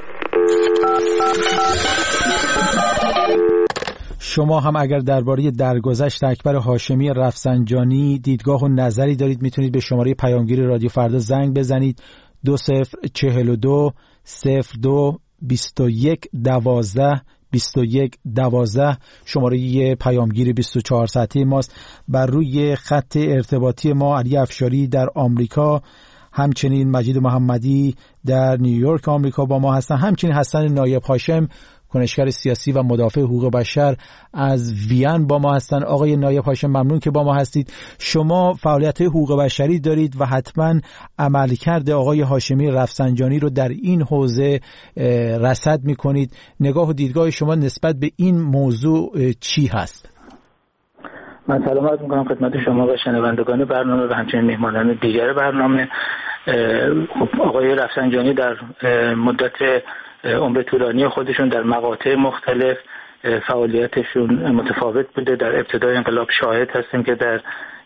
شما هم اگر درباره درگذشت اکبر هاشمی رفسنجانی دیدگاه و نظری دارید میتونید به شماره پیامگیر رادیو فردا زنگ بزنید 2042 02 21 12 2112 شماره پیامگیر 24 ساعته ماست. بر روی خط ارتباطی ما علی افشاری در آمریکا، همچنین مجید محمدی در نیویورک آمریکا با ما هستن، همچنین حسن نایب هاشم کنشگر سیاسی و مدافع حقوق بشر از وین با ما هستن. آقای نایب هاشم ممنون که با ما هستید. شما فعالیت حقوق بشری دارید و حتما عملکرد آقای هاشمی رفسنجانی رو در این حوزه رصد میکنید. نگاه و دیدگاه شما نسبت به این موضوع چی هست؟ من سلام عرض میکنم خدمت شما و شنوندگان برنامه و همچنین مهمانان دیگر برنامه. آقای رفسنجانی در مدت عمر طولانی خودشون در مقاطع مختلف فعالیتشون متفاوت بوده. در ابتدای انقلاب شاهد هستیم که در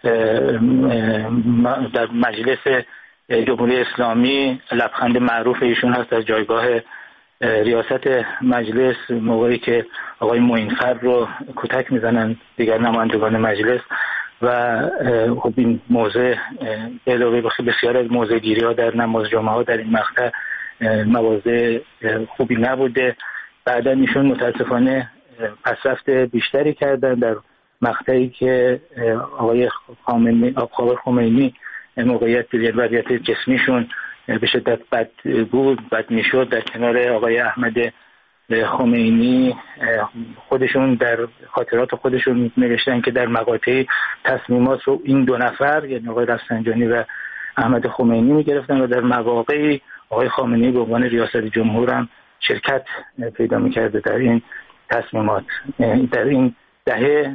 مجلس جمهوری اسلامی لبخند معروف ایشون هست در جایگاه ریاست مجلس، موقعی که آقای معین‌فر رو کتک میزنن دیگر نمایندگان مجلس و خب این موضع علاوه بسیار از موضع‌گیری‌ها در نماز جمعه ها در این مقطع مواضع خوبی نبوده. بعدا ایشون متاسفانه پسرفت بیشتری کردن در مقطعی که آقای خمینی موقعیت وضعیت جسمیشون به شدت بد بود، بد میشد. در کنار آقای احمد خمینی خودشون در خاطرات خودشون نوشتن که در مقاطع تصمیمات رو این دو نفر یعنی آقای رفسنجانی و احمد خمینی میگرفتن و در مواقعی آقای خامنه‌ای به عنوان ریاست جمهور هم شرکت پیدا میکرده در این تصمیمات. در این دهه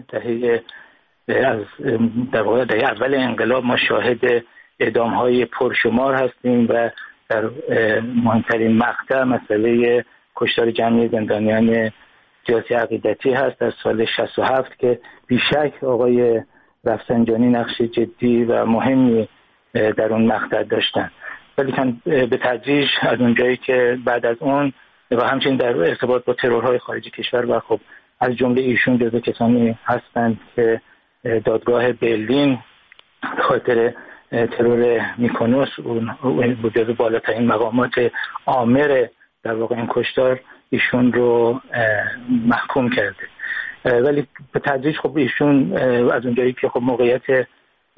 از در واقع دهه اول انقلاب ما شاهد اعدام‌های پرشمار هستیم و در مهمترین مقطع مسئله کشتار جمعی زندانیان سیاسی عقیدتی هست در سال 67 که بیشک آقای رفسنجانی نقش جدی و مهمی در اون مقطع داشتن، ولی به تدریج از اونجایی که بعد از اون و همچنین در ارتباط با ترورهای خارج کشور و خب از جمله ایشون جزو کسانی هستند که دادگاه برلین خاطر ترور میکونوس اون جزو بالاترین مقامات آمر در واقع این کشتار ایشون رو محکوم کرده، ولی به تدریج خب ایشون از اونجایی که خب موقعیت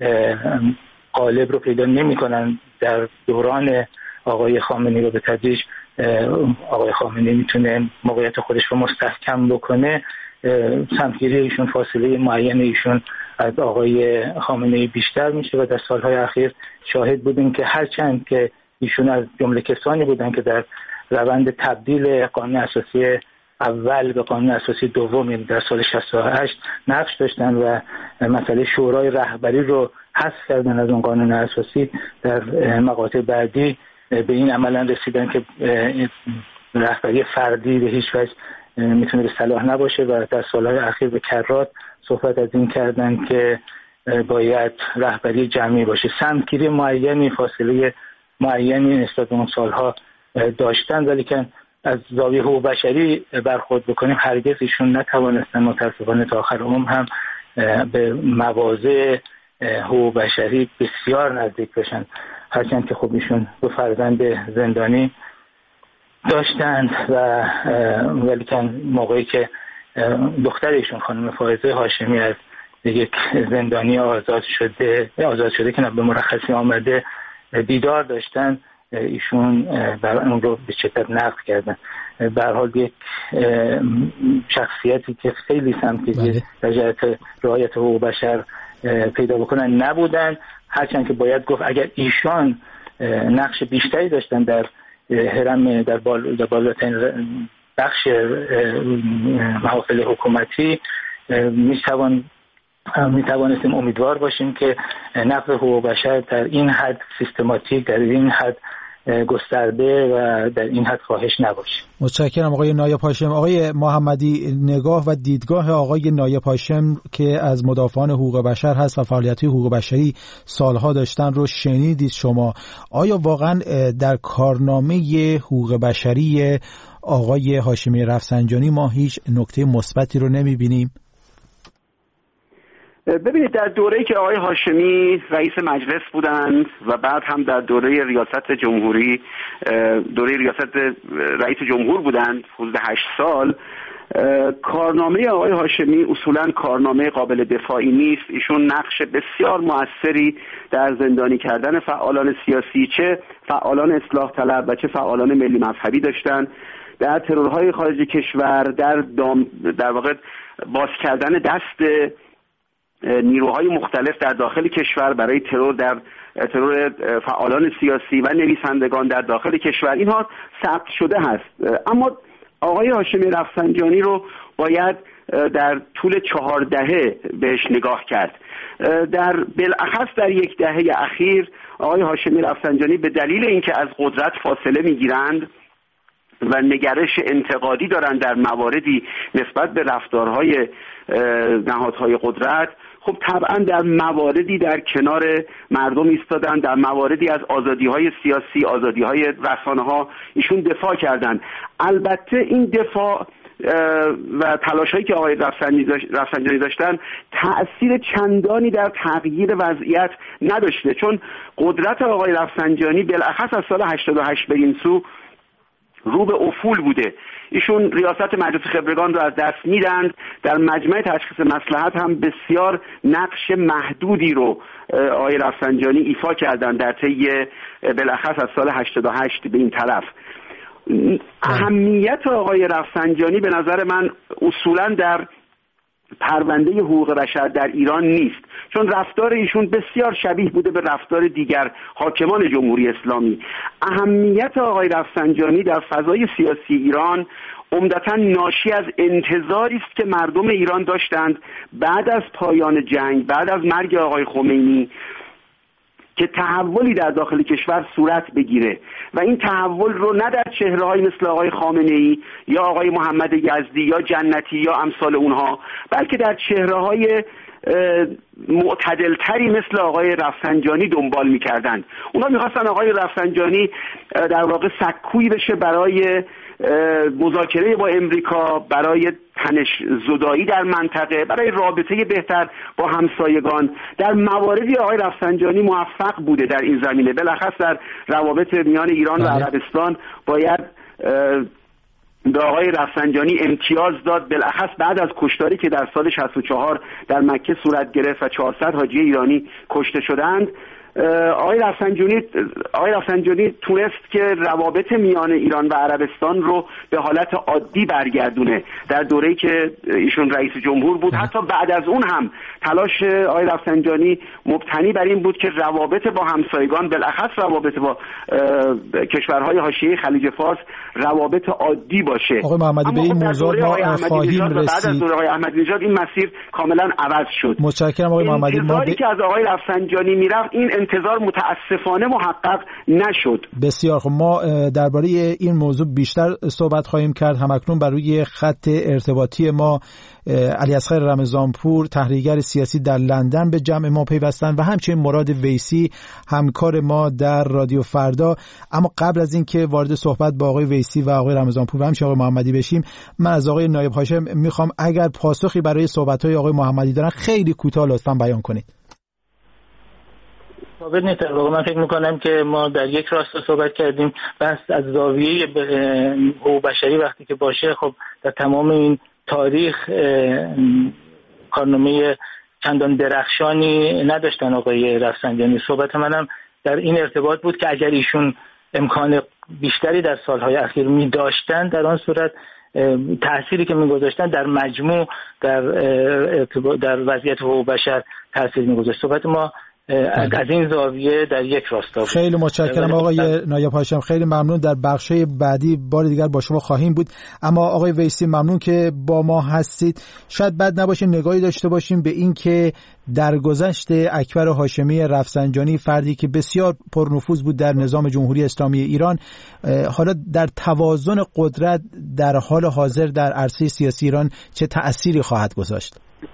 غالب رو پیدا نمی‌کنن در دوران آقای خامنه‌ای رو به تدریج آقای خامنه‌ای میتونه موقعیت خودش رو مستحکم بکنه، سمتگیری ایشون فاصله معین ایشون از آقای خامنه‌ای بیشتر میشه و در سالهای اخیر شاهد بودیم که هرچند که ایشون از جمله کسانی بودن که در روند تبدیل قانون اساسی اول به قانون اساسی دوم در سال 68 نقش داشتن و مسئله شورای رهبری رو حذف کردن از اون قانون اساسی، در مقاطع بعدی به این عملا رسیدن که رهبری فردی به هیچ وجه میتونه به صلاح نباشه و در سالهای اخیر به کرات صحبت از این کردن که باید رهبری جمعی باشه. سمتگیری معینی، فاصله معینی نسبت به اون سالها داشتن، ولی که از زاویه حقوق بشری برخورد بکنیم هرگز ایشون نتوانستن متاسفانه تا آخر عمر هم به مواضع حقوق بشری بسیار نزدیک بشن، هرچند که خب ایشون دو فرزند زندانی داشتند و ولی که موقعی که دختر ایشون خانم فائزه هاشمی از یک زندانی آزاد شده که به مرخصی آمده دیدار داشتن، ایشون بر اون رو به شدت نقد کردن. به هر حال یک شخصیتی که خیلی سمتگیر در جهت رعایت حقوق بشر پیدا بکنن نبودن، هرچند که باید گفت اگر ایشان نقش بیشتری داشتن در هرم در بالاترین بخش محافل حکومتی میتوانستیم امیدوار باشیم که نقض حقوق بشر در این حد سیستماتیک، در این حد گسترده و در این حد کاهش نباشه. متشکرم آقای نایب هاشم. آقای محمدی، نگاه و دیدگاه آقای نایب هاشم که از مدافعان حقوق بشر هست و فعالیت حقوق بشری سالها داشتن رو شنیدید شما. آیا واقعا در کارنامه حقوق بشری آقای هاشمی رفسنجانی ما هیچ نکته مثبتی رو نمی‌بینیم؟ ببینید، در دوره‌ای که آقای هاشمی رئیس مجلس بودند و بعد هم در دوره ریاست جمهوری دوره ریاست رئیس جمهور بودند حدود 8 سال، کارنامه آقای هاشمی اصولاً کارنامه قابل دفاعی نیست. ایشون نقش بسیار موثری در زندانی کردن فعالان سیاسی، چه فعالان اصلاح طلب و چه فعالان ملی مذهبی داشتن، در ترورهای خارج کشور، در واقع باز کردن دست نیروهای مختلف در داخل کشور برای ترور فعالان سیاسی و نویسندگان در داخل کشور، اینها ثبت شده هست. اما آقای هاشمی رفسنجانی رو باید در طول 4 دهه بهش نگاه کرد. بالاخص در 1 دهه اخیر آقای هاشمی رفسنجانی به دلیل اینکه از قدرت فاصله میگیرند و نگرش انتقادی دارند در مواردی نسبت به رفتارهای نهادهای قدرت، خب طبعا در مواردی در کنار مردم ایستادن، در مواردی از آزادی‌های سیاسی، آزادی‌های رسانه‌ها ایشون دفاع کردند. البته این دفاع و تلاش‌هایی که آقای رفسنجانی داشتن تأثیر چندانی در تغییر وضعیت نداشته، چون قدرت آقای رفسنجانی بالاخص از سال 88 به این سو رو به افول بوده. ایشون ریاست مجلس خبرگان رو از دست میدند، در مجمع تشخیص مصلحت هم بسیار نقش محدودی رو آقای رفسنجانی ایفا کردن در طی بالاخص از سال 88 به این طرف. اهمیت آقای رفسنجانی به نظر من اصولا در پرونده حقوق بشر در ایران نیست، چون رفتار ایشون بسیار شبیه بوده به رفتار دیگر حاکمان جمهوری اسلامی. اهمیت آقای رفسنجانی در فضای سیاسی ایران عمدتاً ناشی از انتظاری است که مردم ایران داشتند بعد از پایان جنگ، بعد از مرگ آقای خمینی، که تحولی در داخل کشور صورت بگیره و این تحول رو نه در چهره‌های مثل آقای خامنه‌ای یا آقای محمد یزدی یا جنتی یا امثال اونها، بلکه در چهره‌های معتدلتری مثل آقای رفسنجانی دنبال می‌کردند. اونا می‌خواستن آقای رفسنجانی در واقع سکویی بشه برای مذاکره با امریکا، برای تنش زدایی در منطقه، برای رابطه بهتر با همسایگان. در مواردی آقای رفسنجانی موفق بوده در این زمینه، بالاخص در روابط میان ایران و عربستان باید به آقای رفسنجانی امتیاز داد، بالاخص بعد از کشتاری که در سال 64 در مکه صورت گرفت و 400 حاجی ایرانی کشته شدند. آقای رفسنجانی تونست که روابط میان ایران و عربستان رو به حالت عادی برگردونه در دوره‌ای که ایشون رئیس جمهور بود. حتی بعد از اون هم تلاش آقای رفسنجانی مبتنی بر این بود که روابط با همسایگان، بالاخص روابط با کشورهای حاشیه خلیج فارس، روابط عادی باشه. آقای محمدی، به این موضوع ما خواهیم رسید. بعد از دوره آقای احمدی نژاد این مسیر کاملا عوض شد. متشکرم آقای محمدی. انتظاری که از آقای رفسنجانی میرفت، این انتظار متاسفانه محقق نشد. بسیار خب، ما درباره این موضوع بیشتر صحبت خواهیم کرد. همکنون بر روی خط ارتباطی ما علیاصغر رمضانپور، تحلیلگر سیاسی در لندن، به جمع ما پیوستن و همچنین مراد ویسی، همکار ما در رادیو فردا. اما قبل از اینکه وارد صحبت با آقای ویسی و آقای رمضانپور و همچنین آقای محمدی بشیم، من از آقای نایب هاشم میخوام اگر پاسخی برای صحبت‌های آقای محمدی دارن خیلی کوتاه لطفاً بیان کنید. ثابت نیست. من فکر میکنم که ما در یک راستا صحبت کردیم، بس از زاویه حقوق بشری وقتی که باشه، خب در تمام این تاریخ کارنامه چندان درخشانی نداشتن آقای رفسنجانی. صحبت منم در این ارتباط بود که اگر ایشون امکان بیشتری در سالهای اخیر می داشتن، در آن صورت تأثیری که می‌گذاشتن در مجموع در وضعیت حقوق بشر تأثیر می‌گذاشت. صحبت ما از این زاویه در یک راستا بود. خیلی متشکرم آقای نایب هاشم، خیلی ممنون. در بخش‌های بعدی بار دیگر با شما خواهیم بود. اما آقای ویسی، ممنون که با ما هستید. شاید بد نباشه نگاهی داشته باشیم به این که درگذشت اکبر هاشمی رفسنجانی، فردی که بسیار پرنفوذ بود در نظام جمهوری اسلامی ایران، حالا در توازن قدرت در حال حاضر در عرصه سیاسی ایران چه تأثیری خواهد گذاشت؟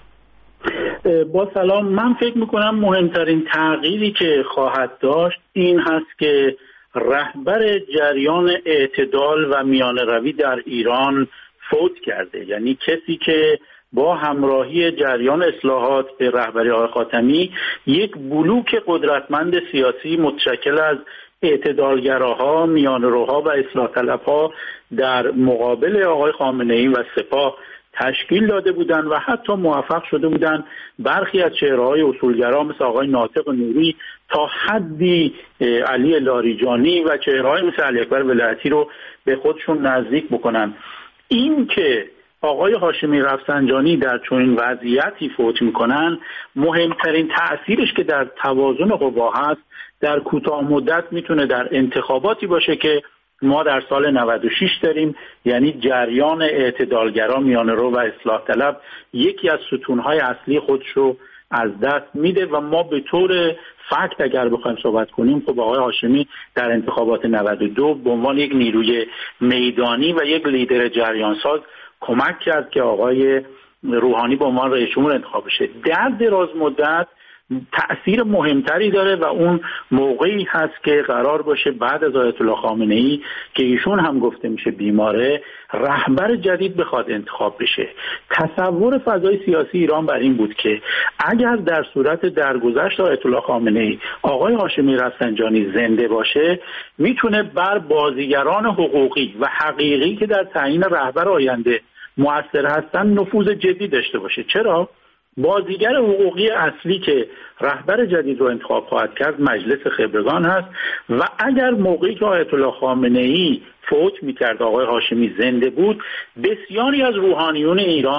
با سلام. من فکر میکنم مهمترین تغییری که خواهد داشت این هست که رهبر جریان اعتدال و میانه‌روی در ایران فوت کرده. یعنی کسی که با همراهی جریان اصلاحات به رهبری آقای خاتمی یک بلوک قدرتمند سیاسی متشکل از اعتدالگراها، میانه‌روها و اصلاح طلبها در مقابل آقای خامنه‌ای و سپاه تشکیل داده بودند و حتی موفق شده بودند برخی از چهره‌های اصولگرا مثل آقای ناطق نوری تا حدی علی لاریجانی و چهره‌های مثل علی اکبر ولایتی رو به خودشون نزدیک بکنن. این که آقای هاشمی رفسنجانی در چنین وضعیتی فوت میکنن، مهمترین تأثیرش که در توازن قوا هست در کوتاه مدت میتونه در انتخاباتی باشه که ما در سال 96 داریم. یعنی جریان اعتدالگرا، میانه‌رو و اصلاح طلب یکی از ستونهای اصلی خودش رو از دست میده و ما به طور فکت اگر بخوایم صحبت کنیم، خب آقای هاشمی در انتخابات 92 به عنوان یک نیروی میدانی و یک لیدر جریانساز کمک کرد که آقای روحانی به عنوان رئیس جمهور انتخاب بشه. در دراز مدت تأثیر مهمتری داره و اون موقعی هست که قرار باشه بعد از آیت الله خامنه‌ای که ایشون هم گفته میشه بیماره، رهبر جدید بخواد انتخاب بشه. تصور فضای سیاسی ایران بر این بود که اگر در صورت درگذشت آیت الله خامنه‌ای آقای هاشمی رفسنجانی زنده باشه، میتونه بر بازیگران حقوقی و حقیقی که در تعیین رهبر آینده مؤثر هستن نفوذ جدی داشته باشه. چرا؟ بازیگر حقوقی اصلی که رهبر جدید رو انتخاب خواهد کرد مجلس خبرگان هست و اگر موقعی که آیت الله خامنه‌ای فوت می‌کرد آقای هاشمی زنده بود، بسیاری از روحانیون ایران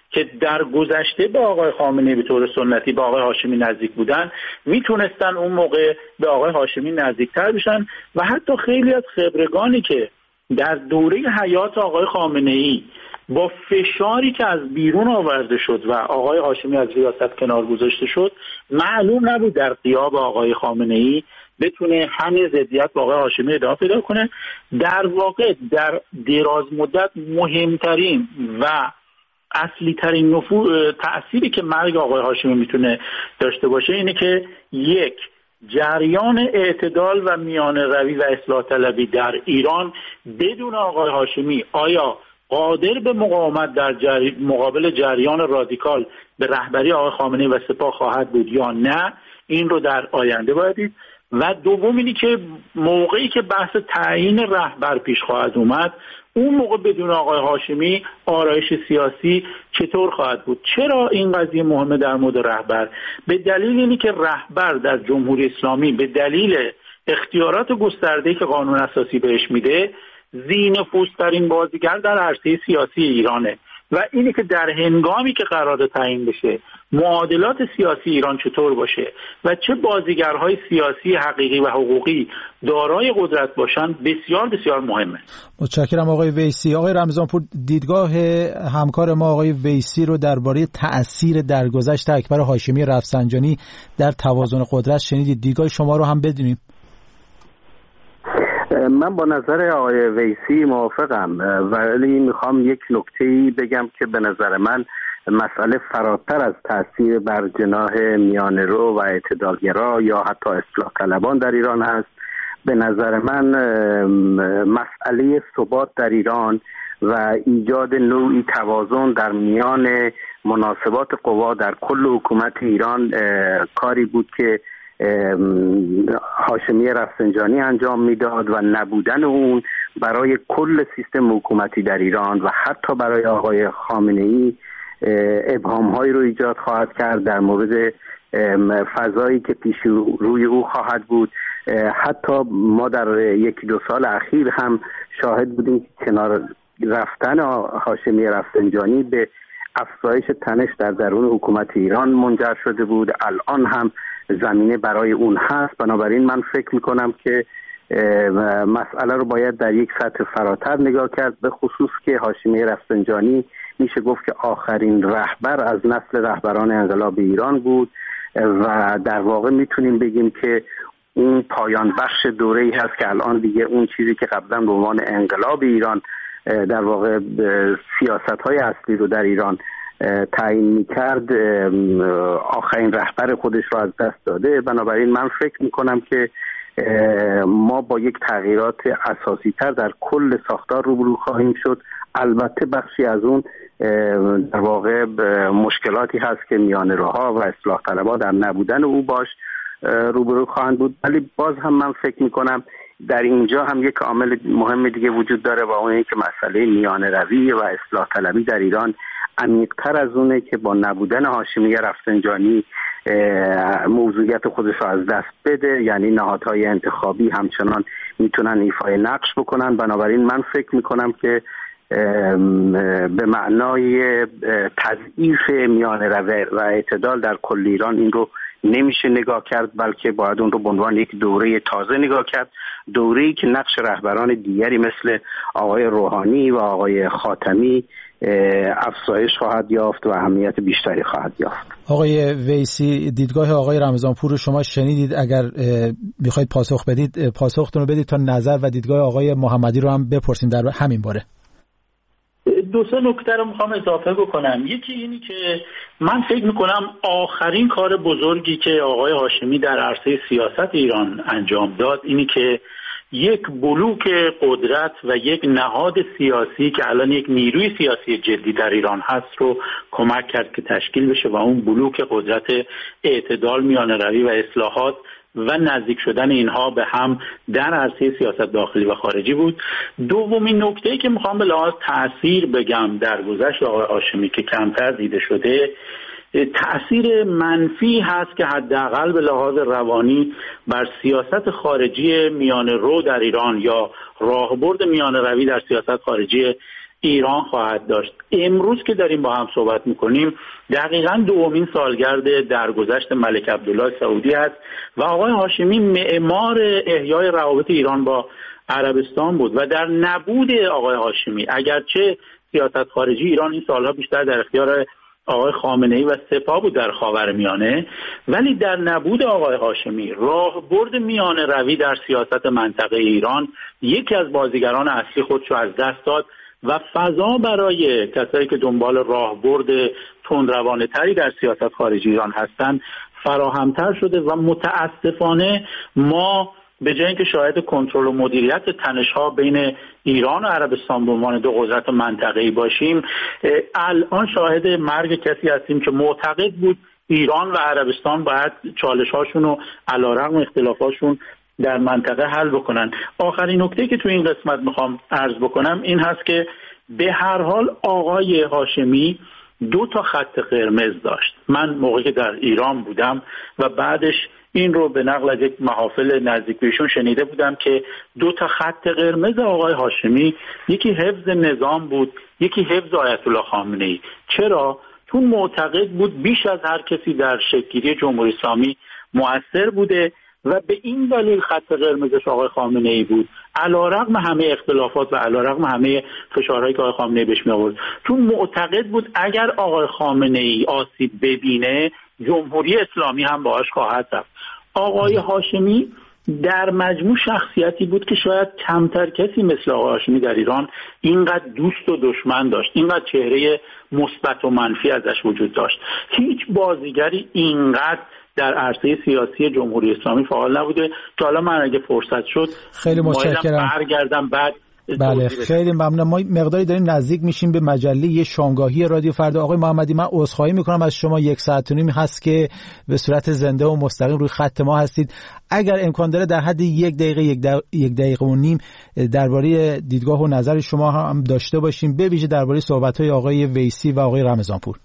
که در گذشته به آقای خامنه‌ای به طور سنتی به آقای هاشمی نزدیک بودن میتونستن اون موقع به آقای هاشمی نزدیکتر بشن و حتی خیلی از خبرگانی که در دوره حیات آقای خامنه‌ای با فشاری که از بیرون آورده شد و آقای هاشمی از ریاست کنار گذاشته شد، معلوم نبود در غیاب آقای خامنه‌ای بتونه همین ضدیت با آقای هاشمی ادامه پیدا کنه. در واقع در دراز مدت مهمترین و اصلی ترین تأثیری که مرگ آقای هاشمی میتونه داشته باشه اینه که یک، جریان اعتدال و میانه روی و اصلاح طلبی در ایران بدون آقای هاشمی آیا قادر به مقاومت در مقابل جریان رادیکال به رهبری آقای خامنه‌ای و سپاه خواهد بود یا نه، این رو در آینده باید دید. و دوم اینی که موقعی که بحث تعیین رهبر پیش خواهد اومد، اون موقع بدون آقای هاشمی آرایش سیاسی چطور خواهد بود. چرا این قضیه مهمه در مورد رهبر؟ به دلیل اینی که رهبر در جمهوری اسلامی به دلیل اختیارات گسترده‌ای که قانون اساسی بهش میده ذی‌نفوذترین بازیگر در عرصه سیاسی ایرانه و اینی که در هنگامی که قرار تعیین بشه معادلات سیاسی ایران چطور باشه و چه بازیگرهای سیاسی حقیقی و حقوقی دارای قدرت باشن بسیار بسیار مهمه. متشکرم آقای ویسی. آقای رمضانپور، دیدگاه همکار ما آقای ویسی رو درباره تأثیر درگذشت اکبر هاشمی رفسنجانی در توازن قدرت شنیدید. دیدگاه شما رو هم بدونیم. من با نظر آقای ویسی موافقم، ولی میخوام یک نکته‌ای بگم که به نظر من مسئله فراتر از تأثیر بر جناح میانه‌رو و اعتدالگرا یا حتی اصلاح طلبان در ایران هست. به نظر من مسئله ثبات در ایران و ایجاد نوعی توازن در میان مناسبات قوا در کل حکومت ایران کاری بود که هاشمی رفسنجانی انجام میداد و نبودن اون برای کل سیستم حکومتی در ایران و حتی برای آقای خامنه‌ای ابهام‌هایی رو ایجاد خواهد کرد در مورد فضایی که پیش روی او خواهد بود. حتی ما در یکی دو سال اخیر هم شاهد بودیم که کنار رفتن هاشمی رفسنجانی به افزایش تنش در درون حکومت ایران منجر شده بود. الان هم زمینه برای اون هست. بنابراین من فکر میکنم که مسئله رو باید در یک سطح فراتر نگاه کرد، به خصوص که هاشمی رفسنجانی میشه گفت که آخرین رهبر از نسل رهبران انقلاب ایران بود و در واقع میتونیم بگیم که اون پایان بخش دوره‌ای هست که الان دیگه اون چیزی که قبلا به عنوان انقلاب ایران در واقع سیاست‌های اصلی رو در ایران تعیین می‌کرد آخرین رهبر خودش رو از دست داده. بنابراین من فکر می‌کنم که ما با یک تغییرات اساسی‌تر در کل ساختار روبرو خواهیم شد. البته بخشی از اون در واقع مشکلاتی هست که میانه‌روها و اصلاح طلبها در نبودن او باش روبرو خواهند بود، ولی باز هم من فکر می‌کنم در اینجا هم یک عامل مهم دیگه وجود داره و اون اینه که مسئله میانه روی و اصلاح طلبی در ایران عمیق‌تر از اونه که با نبودن هاشمی رفسنجانی موضوعیت خودش رو از دست بده، یعنی نهادهای انتخابی همچنان میتونن ایفای نقش بکنن. بنابراین من فکر میکنم که به معنای تضعیف میانه روی و اعتدال در کل ایران این رو نمیشه نگاه کرد، بلکه باید اون رو به عنوان یک دوره تازه نگاه کرد، دوره‌ای که نقش رهبران دیگری مثل آقای روحانی و آقای خاتمی افزایش خواهد یافت و اهمیت بیشتری خواهد یافت. آقای ویسی، دیدگاه آقای رمضانپور رو شما شنیدید. اگر میخواید پاسخ بدید پاسختون رو بدید تا نظر و دیدگاه آقای محمدی رو هم بپرسیم در همین باره. دو سه نکته رو میخوام اضافه بکنم. یکی اینی که من فکر میکنم آخرین کار بزرگی که آقای هاشمی در عرصه سیاست ایران انجام داد اینی که یک بلوک قدرت و یک نهاد سیاسی که الان یک نیروی سیاسی جدی در ایران هست رو کمک کرد که تشکیل بشه و اون بلوک قدرت اعتدال، میانه روی و اصلاحات و نزدیک شدن اینها به هم در عرصه سیاست داخلی و خارجی بود. دومین نکته‌ای که میخوام به لحاظ تأثیر بگم در گذشت آقای هاشمی که کمتر دیده شده، تأثیر منفی هست که حداقل به لحاظ روانی بر سیاست خارجی میانه رو در ایران یا راهبرد میانه روی در سیاست خارجی ایران خواهد داشت. امروز که داریم با هم صحبت میکنیم دقیقاً دومین سالگرد درگذشت ملک عبدالله سعودی است و آقای هاشمی معمار احیای روابط ایران با عربستان بود و در نبود آقای هاشمی، اگرچه سیاست خارجی ایران این سالها بیشتر در اختیار آقای خامنه‌ای و سپاه بود در خاورمیانه، ولی در نبود آقای هاشمی راهبرد میانه روی در سیاست منطقه ایران یکی از بازیگران اصلی خودش رو از دست داد و فضا برای کسایی که دنبال راهبرد تندروانه تری در سیاست خارجی ایران هستند فراهمتر شده و متاسفانه ما به جای اینکه شاهد کنترل و مدیریت تنش‌ها بین ایران و عربستان به عنوان دو قدرت منطقه‌ای باشیم، الان شاهد مرگ کسی هستیم که معتقد بود ایران و عربستان باید چالش‌هاشون رو علیرغم اختلافاتشون در منطقه حل بکنن. آخرین نکته که تو این قسمت میخوام عرض بکنم این هست که به هر حال آقای هاشمی 2 خط قرمز داشت. من موقعی که در ایران بودم و بعدش این رو به نقل از یک محافل نزدیک بهشون شنیده بودم که 2 خط قرمز آقای هاشمی، یکی حفظ نظام بود، یکی حفظ آیت الله خامنه‌ای. چرا؟ چون معتقد بود بیش از هر کسی در شکل‌گیری جمهوری اسلامی مؤثر بوده و به این دلیل خط قرمزش آقای خامنه‌ای بود، علیرغم همه اختلافات و علیرغم همه فشارهایی که آقای خامنه‌ای بهش می‌آورد. چون معتقد بود اگر آقای خامنه‌ای آسیب ببینه جمهوری اسلامی هم باهاش خواهد رفت. آقای هاشمی در مجموع شخصیتی بود که شاید کمتر کسی مثل آقای هاشمی در ایران اینقدر دوست و دشمن داشت، اینقدر چهره مثبت و منفی ازش وجود داشت. هیچ بازیگری اینقدر در عرصه سیاسی جمهوری اسلامی فعال نبوده که حالا من اگه فرصت شد خیلی متشکرم برگردم بعد. بله خیلی ممنون. ما مقداری داریم نزدیک میشیم به مجله شامگاهی رادیو فردا. آقای محمدی من عذرخواهی میکنم از شما، 1 ساعت و نیم هست که به صورت زنده و مستقیم روی خط ما هستید. اگر امکان داره در حد 1 دقیقه 1 دقیقه و نیم درباره دیدگاه و نظر شما هم داشته باشیم، به ویژه درباره صحبت‌های آقای ویسی و آقای رمضانپور.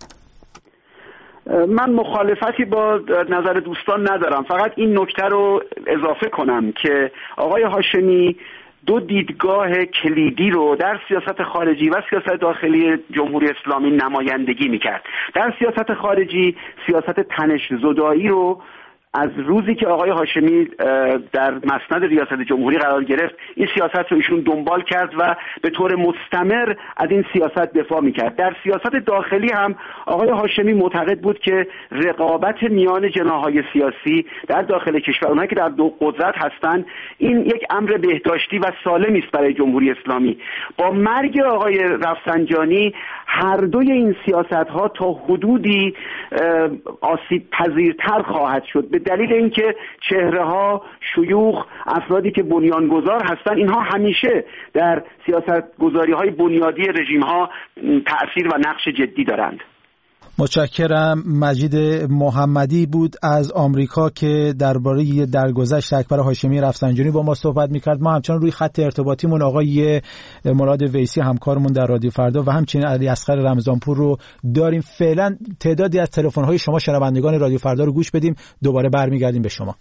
من مخالفتی با نظر دوستان ندارم، فقط این نکته رو اضافه کنم که آقای هاشمی 2 دیدگاه کلیدی رو در سیاست خارجی و سیاست داخلی جمهوری اسلامی نمایندگی میکرد. در سیاست خارجی سیاست تنش‌زدایی رو از روزی که آقای هاشمی در مسند ریاست جمهوری قرار گرفت این سیاست رو ایشون دنبال کرد و به طور مستمر از این سیاست دفاع میکرد. در سیاست داخلی هم آقای هاشمی معتقد بود که رقابت میان جناح‌های سیاسی در داخل کشور، اونایی که در 2 قدرت هستند، این یک امر بهداشتی و سالمی است برای جمهوری اسلامی. با مرگ آقای رفسنجانی هر دوی این سیاست‌ها تا حدودی آسیب پذیرتر خواهد شد، به دلیل اینکه چهره‌ها، شیوخ، افرادی که بنیانگذار هستند، اینها همیشه در سیاست‌گذاری‌های بنیادی رژیم‌ها تأثیر و نقش جدی دارند. متشکرم. مجید محمدی بود از آمریکا که درباره درگذشت اکبر هاشمی رفسنجانی با ما صحبت می‌کرد. ما همچنان روی خط ارتباطیمون آقای مراد ویسی همکارمون در رادیو فردا و همچنین علی اصغر رمضانپور رو داریم. فعلا تعدادی از تلفن‌های شما شنوندگان رادیو فردا رو گوش بدیم، دوباره برمیگردیم به شما.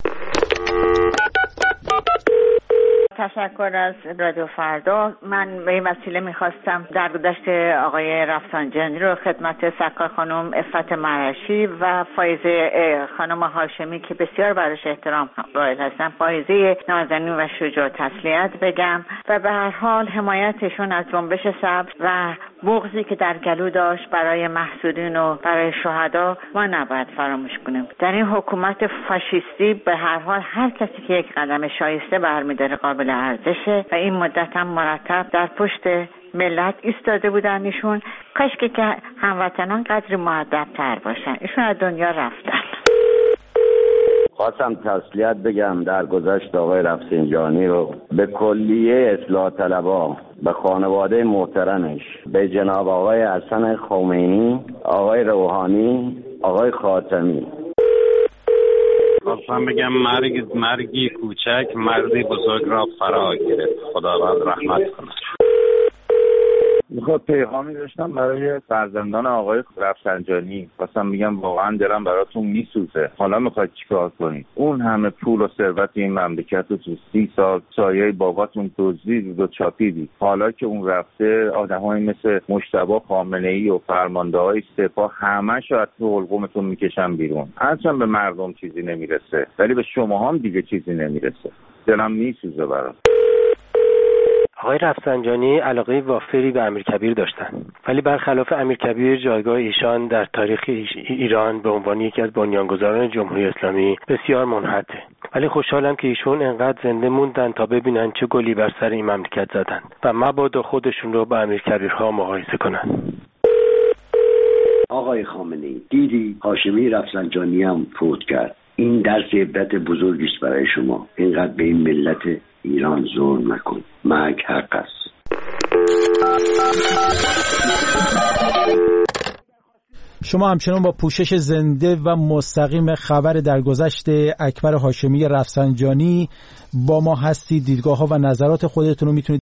تشکر از رادیو فردا. من به این وسیله میخواستم درگذشت آقای رفسنجانی رو خدمت سرکار خانم عفت مرشی و فایزه خانم هاشمی که بسیار براش احترام قائل هستم، فایزه نازنین و شجاع تسلیت بگم و به هر حال حمایتشون از جنبش صبر و بغضی که در گلو داشت برای محصورین و برای شهدا ما نباید فراموش کنیم. در این حکومت فاشیستی به هر حال هر کسی که یک قدم شایسته برمی‌داره قابل ارزشه و این مدت هم مرتب در پشت ملت ایستاده بودن. ایشون کاش که هموطنان قدری مؤدب‌تر باشن. ایشون از دنیا رفتن. خواستم تسلیت بگم در گذشت آقای رفسنجانی رو به کلیه اصلاح طلبا، به خانواده محترمش، به جناب آقای حسن خمینی، آقای روحانی، آقای خاتمی. خواستم بگم مرگی کوچک مردی بزرگ را فرا گرفت. خداوند رحمت کنه. میخواد پیغامی داشتم برای فرزندان آقای رفسنجانی. خواستم بگم واقعا دلم براتون میسوزه. حالا میخواید چیکار کنید؟ اون همه پول و ثروت این مملکت رو تو 30 سال سایه باباتون دزدید و چاپیدید. حالا که اون رفته، آدمایی مثل مجتبی خامنه‌ای و فرمانده‌های سپاه همه‌شو از تو حلقومتون میکشن بیرون. اصلا به مردم چیزی نمیرسه، ولی به شما هم دیگه چیزی نمیرسه. دلم میسوزه برات. آقای رفسنجانی علاقه وافری به امیرکبیر داشتن، ولی برخلاف امیرکبیر جایگاه ایشان در تاریخ ایران به عنوان یکی از بنیانگذاران جمهوری اسلامی بسیار منحطه. ولی خوشحالم که ایشون انقدر زنده موندن تا ببینن چه گلی بر سر این مملکت زدن و مبادا خودشون رو با امیرکبیرها مقایسه کنن. آقای خامنه‌ای، دیدی هاشمی رفسنجانی هم فوت کرد. این درس عبرت بزرگی است برای شما. اینقدر به این ملت ایران ظلم نکن. مرگ حق است. شما همچنان با پوشش زنده و مستقیم خبر درگذشت اکبر هاشمی رفسنجانی با ما هستید. دیدگاه ها و نظرات خودتون رو میتونید